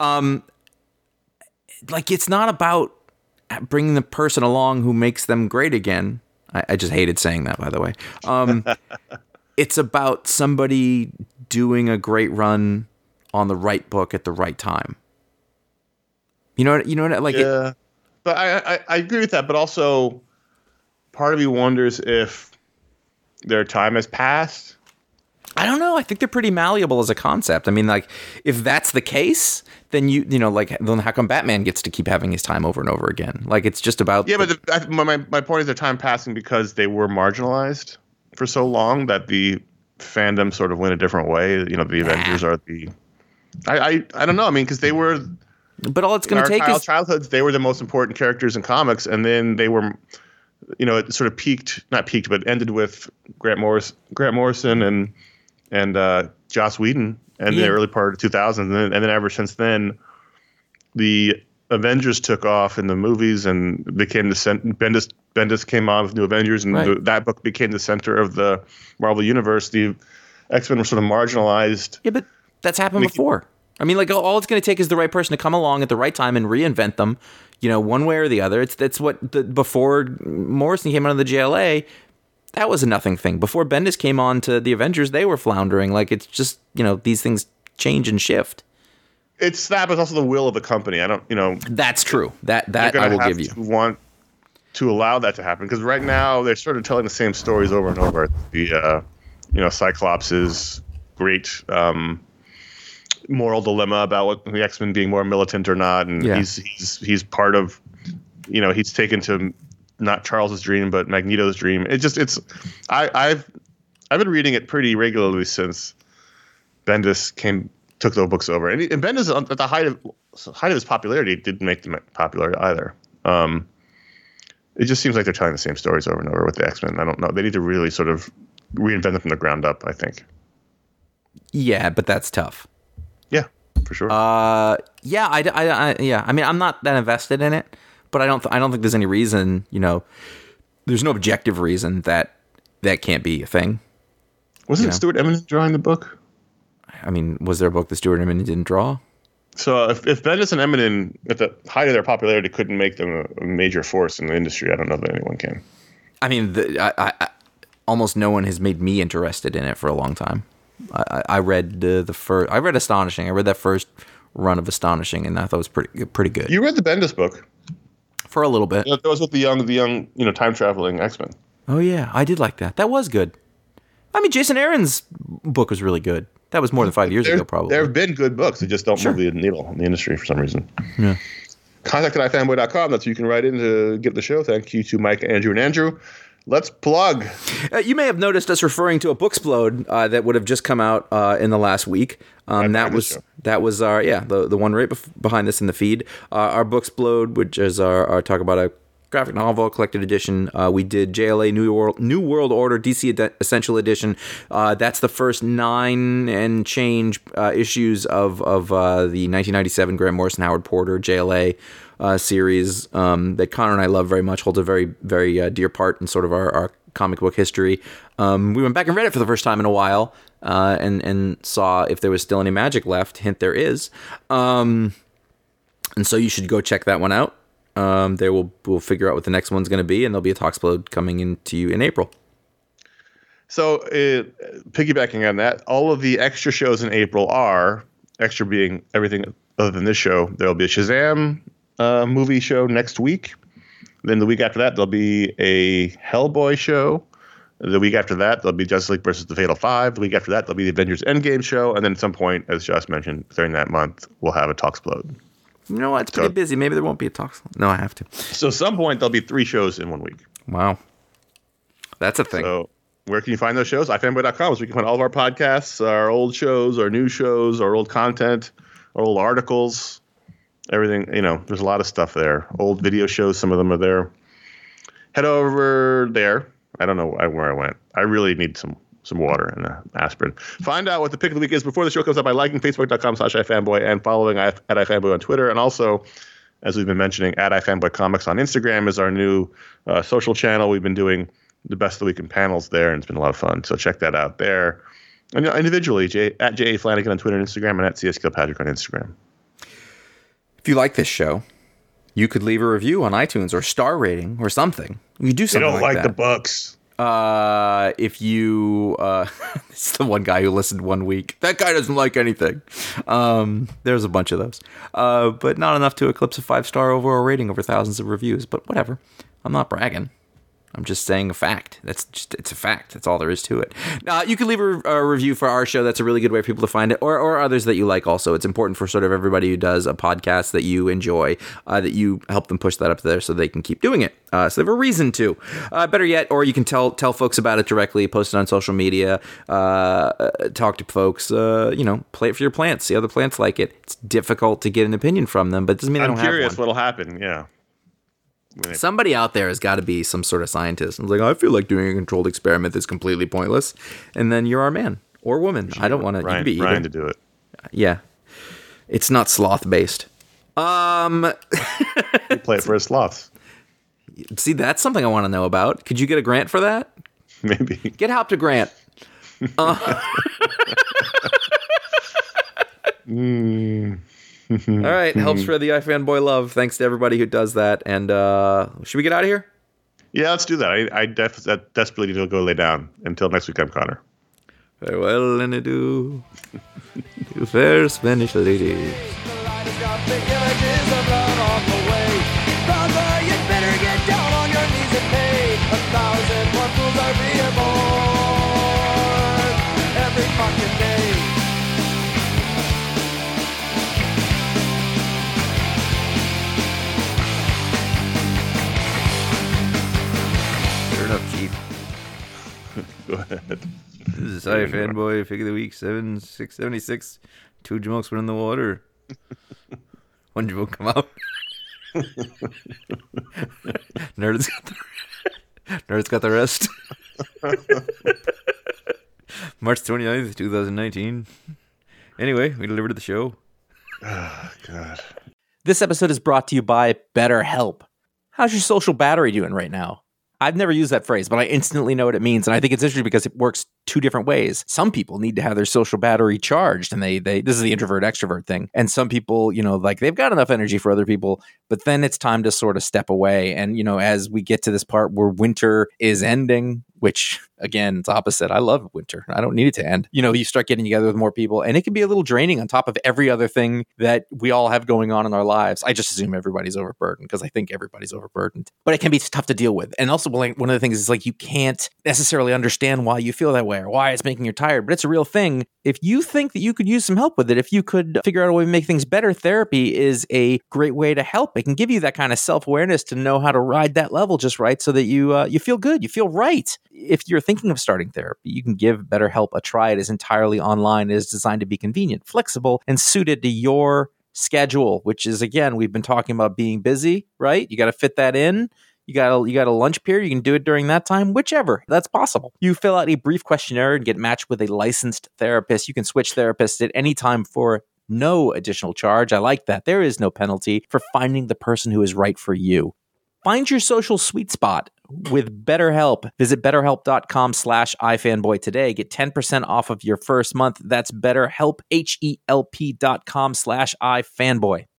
It's not about bringing the person along who makes them great again. I just hated saying that, by the way. It's about somebody doing a great run on the right book at the right time. You know what?
Yeah. But I agree with that. But also, part of me wonders if their time has passed.
I don't know. I think they're pretty malleable as a concept. I mean, if that's the case, then then how come Batman gets to keep having his time over and over again? It's just about...
Yeah, but my point is their time passing because they were marginalized for so long that the fandom sort of went a different way. The Avengers are the... I don't know. I mean, because they were...
But all it's going to take is...
childhoods, they were the most important characters in comics, and then they were... it sort of not peaked, but ended with Grant Morrison and Joss Whedon in the early part of 2000, and then ever since then, the Avengers took off in the movies and became Bendis came on with New Avengers, and that book became the center of the Marvel Universe. The X-Men were sort of marginalized.
Yeah, but that's happened before. I mean, all it's going to take is the right person to come along at the right time and reinvent them, one way or the other. That's what before Morrison came onto the JLA. That was a nothing thing. Before Bendis came on to the Avengers, they were floundering. It's just, these things change and shift.
It's that, but it's also the will of the company. I don't,
That's true. That I will give you.
Want to allow that to happen, because right now they're sort of telling the same stories over and over. The, Cyclops' great moral dilemma about what the X-Men being more militant or not, and he's part of, he's taken to not Charles's dream but Magneto's dream. I've been reading it pretty regularly since Bendis took those books over, and Bendis at the height of his popularity didn't make them popular either. It just seems like they're telling the same stories over and over with the X-Men. I don't know. They need to really sort of reinvent them from the ground up, I think.
Yeah, but that's tough.
Yeah, for sure.
I mean, I'm not that invested in it, but I don't think there's any reason, there's no objective reason that can't be a thing.
Wasn't Stuart Eminem drawing the book?
I mean, was there a book that Stuart Eminem didn't draw?
So if Bendis and Eminem, at the height of their popularity, couldn't make them a major force in the industry, I don't know that anyone can.
I mean, almost no one has made me interested in it for a long time. I read I read Astonishing. I read that first run of Astonishing, and I thought it was pretty good.
You read the Bendis book
For a little bit.
That was with the young, time traveling X-Men.
Oh yeah, I did like that. That was good. I mean, Jason Aaron's book was really good. That was more than 5 years ago, probably.
There have been good books. They just don't move the needle in the industry for some reason.
Yeah.
Contact at ifanboy.com. That's where you can write in to get the show. Thank you to Mike, Andrew, and Andrew. Let's plug.
You may have noticed us referring to a Booksplode that would have just come out in the last week. That was our the one right behind this in the feed. Our Booksplode, which is our talk about a graphic novel collected edition. We did JLA New World Order DC Essential Edition. That's the first 9 and change issues of the 1997 Grant Morrison Howard Porter JLA series that Connor and I love very much. Holds a very, very dear part in sort of our comic book history. We went back and read it for the first time in a while and saw if there was still any magic left. Hint, there is. And so you should go check that one out. We'll figure out what the next one's going to be, and there'll be a Talksplode coming into you in April.
So, piggybacking on that, all of the extra shows in April are, extra being everything other than this show, there'll be a Shazam movie show next week. Then the week after that, there'll be a Hellboy show. The week after that, there'll be Justice League versus the Fatal Five. The week after that, there'll be the Avengers Endgame show. And then at some point, as Josh mentioned, during that month, we'll have a Talksplode.
You know what? It's pretty busy. Maybe there won't be a Talksplode. No, I have to.
So at some point, there'll be 3 shows in 1 week.
Wow. That's a thing.
So where can you find those shows? ifanboy.com is where you can find all of our podcasts, our old shows, our new shows, our old content, our old articles, everything. There's a lot of stuff there. Old video shows, some of them are there. Head over there. I don't know where I went. I really need some water and aspirin. Find out what the pick of the week is before the show comes out by liking facebook.com/ifanboy and following at ifanboy on Twitter. And also, as we've been mentioning, at ifanboycomics on Instagram is our new social channel. We've been doing the best of the week in panels there, and it's been a lot of fun. So check that out there. And individually, at J.A. Flanagan on Twitter and Instagram, and at C.S. Kilpatrick on Instagram.
If you like this show, you could leave a review on iTunes or star rating or something. You do something like that.
They don't like the books.
If you it's the one guy who listened 1 week. That guy doesn't like anything. There's a bunch of those, but not enough to eclipse a 5-star overall rating over thousands of reviews. But whatever, I'm not bragging. I'm just saying a fact. It's a fact. That's all there is to it. You can leave a review for our show. That's a really good way for people to find it, or others that you like also. It's important for sort of everybody who does a podcast that you enjoy, that you help them push that up there so they can keep doing it. So they have a reason to. Better yet, or you can tell folks about it directly, post it on social media, talk to folks, play it for your plants, see how the plants like it. It's difficult to get an opinion from them, but it doesn't mean I don't have one.
I'm curious what'll happen, yeah.
Somebody out there has got to be some sort of scientist. And it's like, I feel like doing a controlled experiment that's completely pointless. And then you're our man or woman. I don't want to be either.
Ryan to do it.
Yeah. It's not sloth based.
You play it for his sloths.
See, that's something I want to know about. Could you get a grant for that?
Maybe.
Get help to grant. All right, help spread the iFanboy love. Thanks to everybody who does that. And should we get out of here?
Yeah, let's do that. I desperately need to go lay down. Until next week, I'm Connor.
Farewell and adieu, you fair Spanish ladies.
Go ahead.
This is iFanboy Pick of the Week 676. 2 Jamokes went in the water. 1 Jamoke come out. Nerds got the rest. March 29th, 2019. Anyway, we delivered the show.
Oh, God.
This episode is brought to you by BetterHelp. How's your social battery doing right now? I've never used that phrase, but I instantly know what it means. And I think it's interesting because it works 2 different ways. Some people need to have their social battery charged, and they this is the introvert extrovert thing. And some people, they've got enough energy for other people, but then it's time to sort of step away. And, as we get to this part where winter is ending, which again, it's opposite. I love winter. I don't need it to end. You start getting together with more people, and it can be a little draining on top of every other thing that we all have going on in our lives. I just assume everybody's overburdened because I think everybody's overburdened, but it can be tough to deal with. And also, like, one of the things is like you can't necessarily understand why you feel that way or why it's making you tired, but it's a real thing. If you think that you could use some help with it, if you could figure out a way to make things better, therapy is a great way to help. It can give you that kind of self-awareness to know how to ride that level just right so that you feel good, you feel right. If you're thinking of starting therapy, you can give BetterHelp a try. It is entirely online. It is designed to be convenient, flexible, and suited to your schedule, which is, again, we've been talking about being busy, right? You got to fit that in. You got a lunch period. You can do it during that time, whichever. That's possible. You fill out a brief questionnaire and get matched with a licensed therapist. You can switch therapists at any time for no additional charge. I like that. There is no penalty for finding the person who is right for you. Find your social sweet spot with BetterHelp. Visit BetterHelp.com/iFanboy today. Get 10% off of your first month. That's BetterHelp, HELP.com/iFanboy.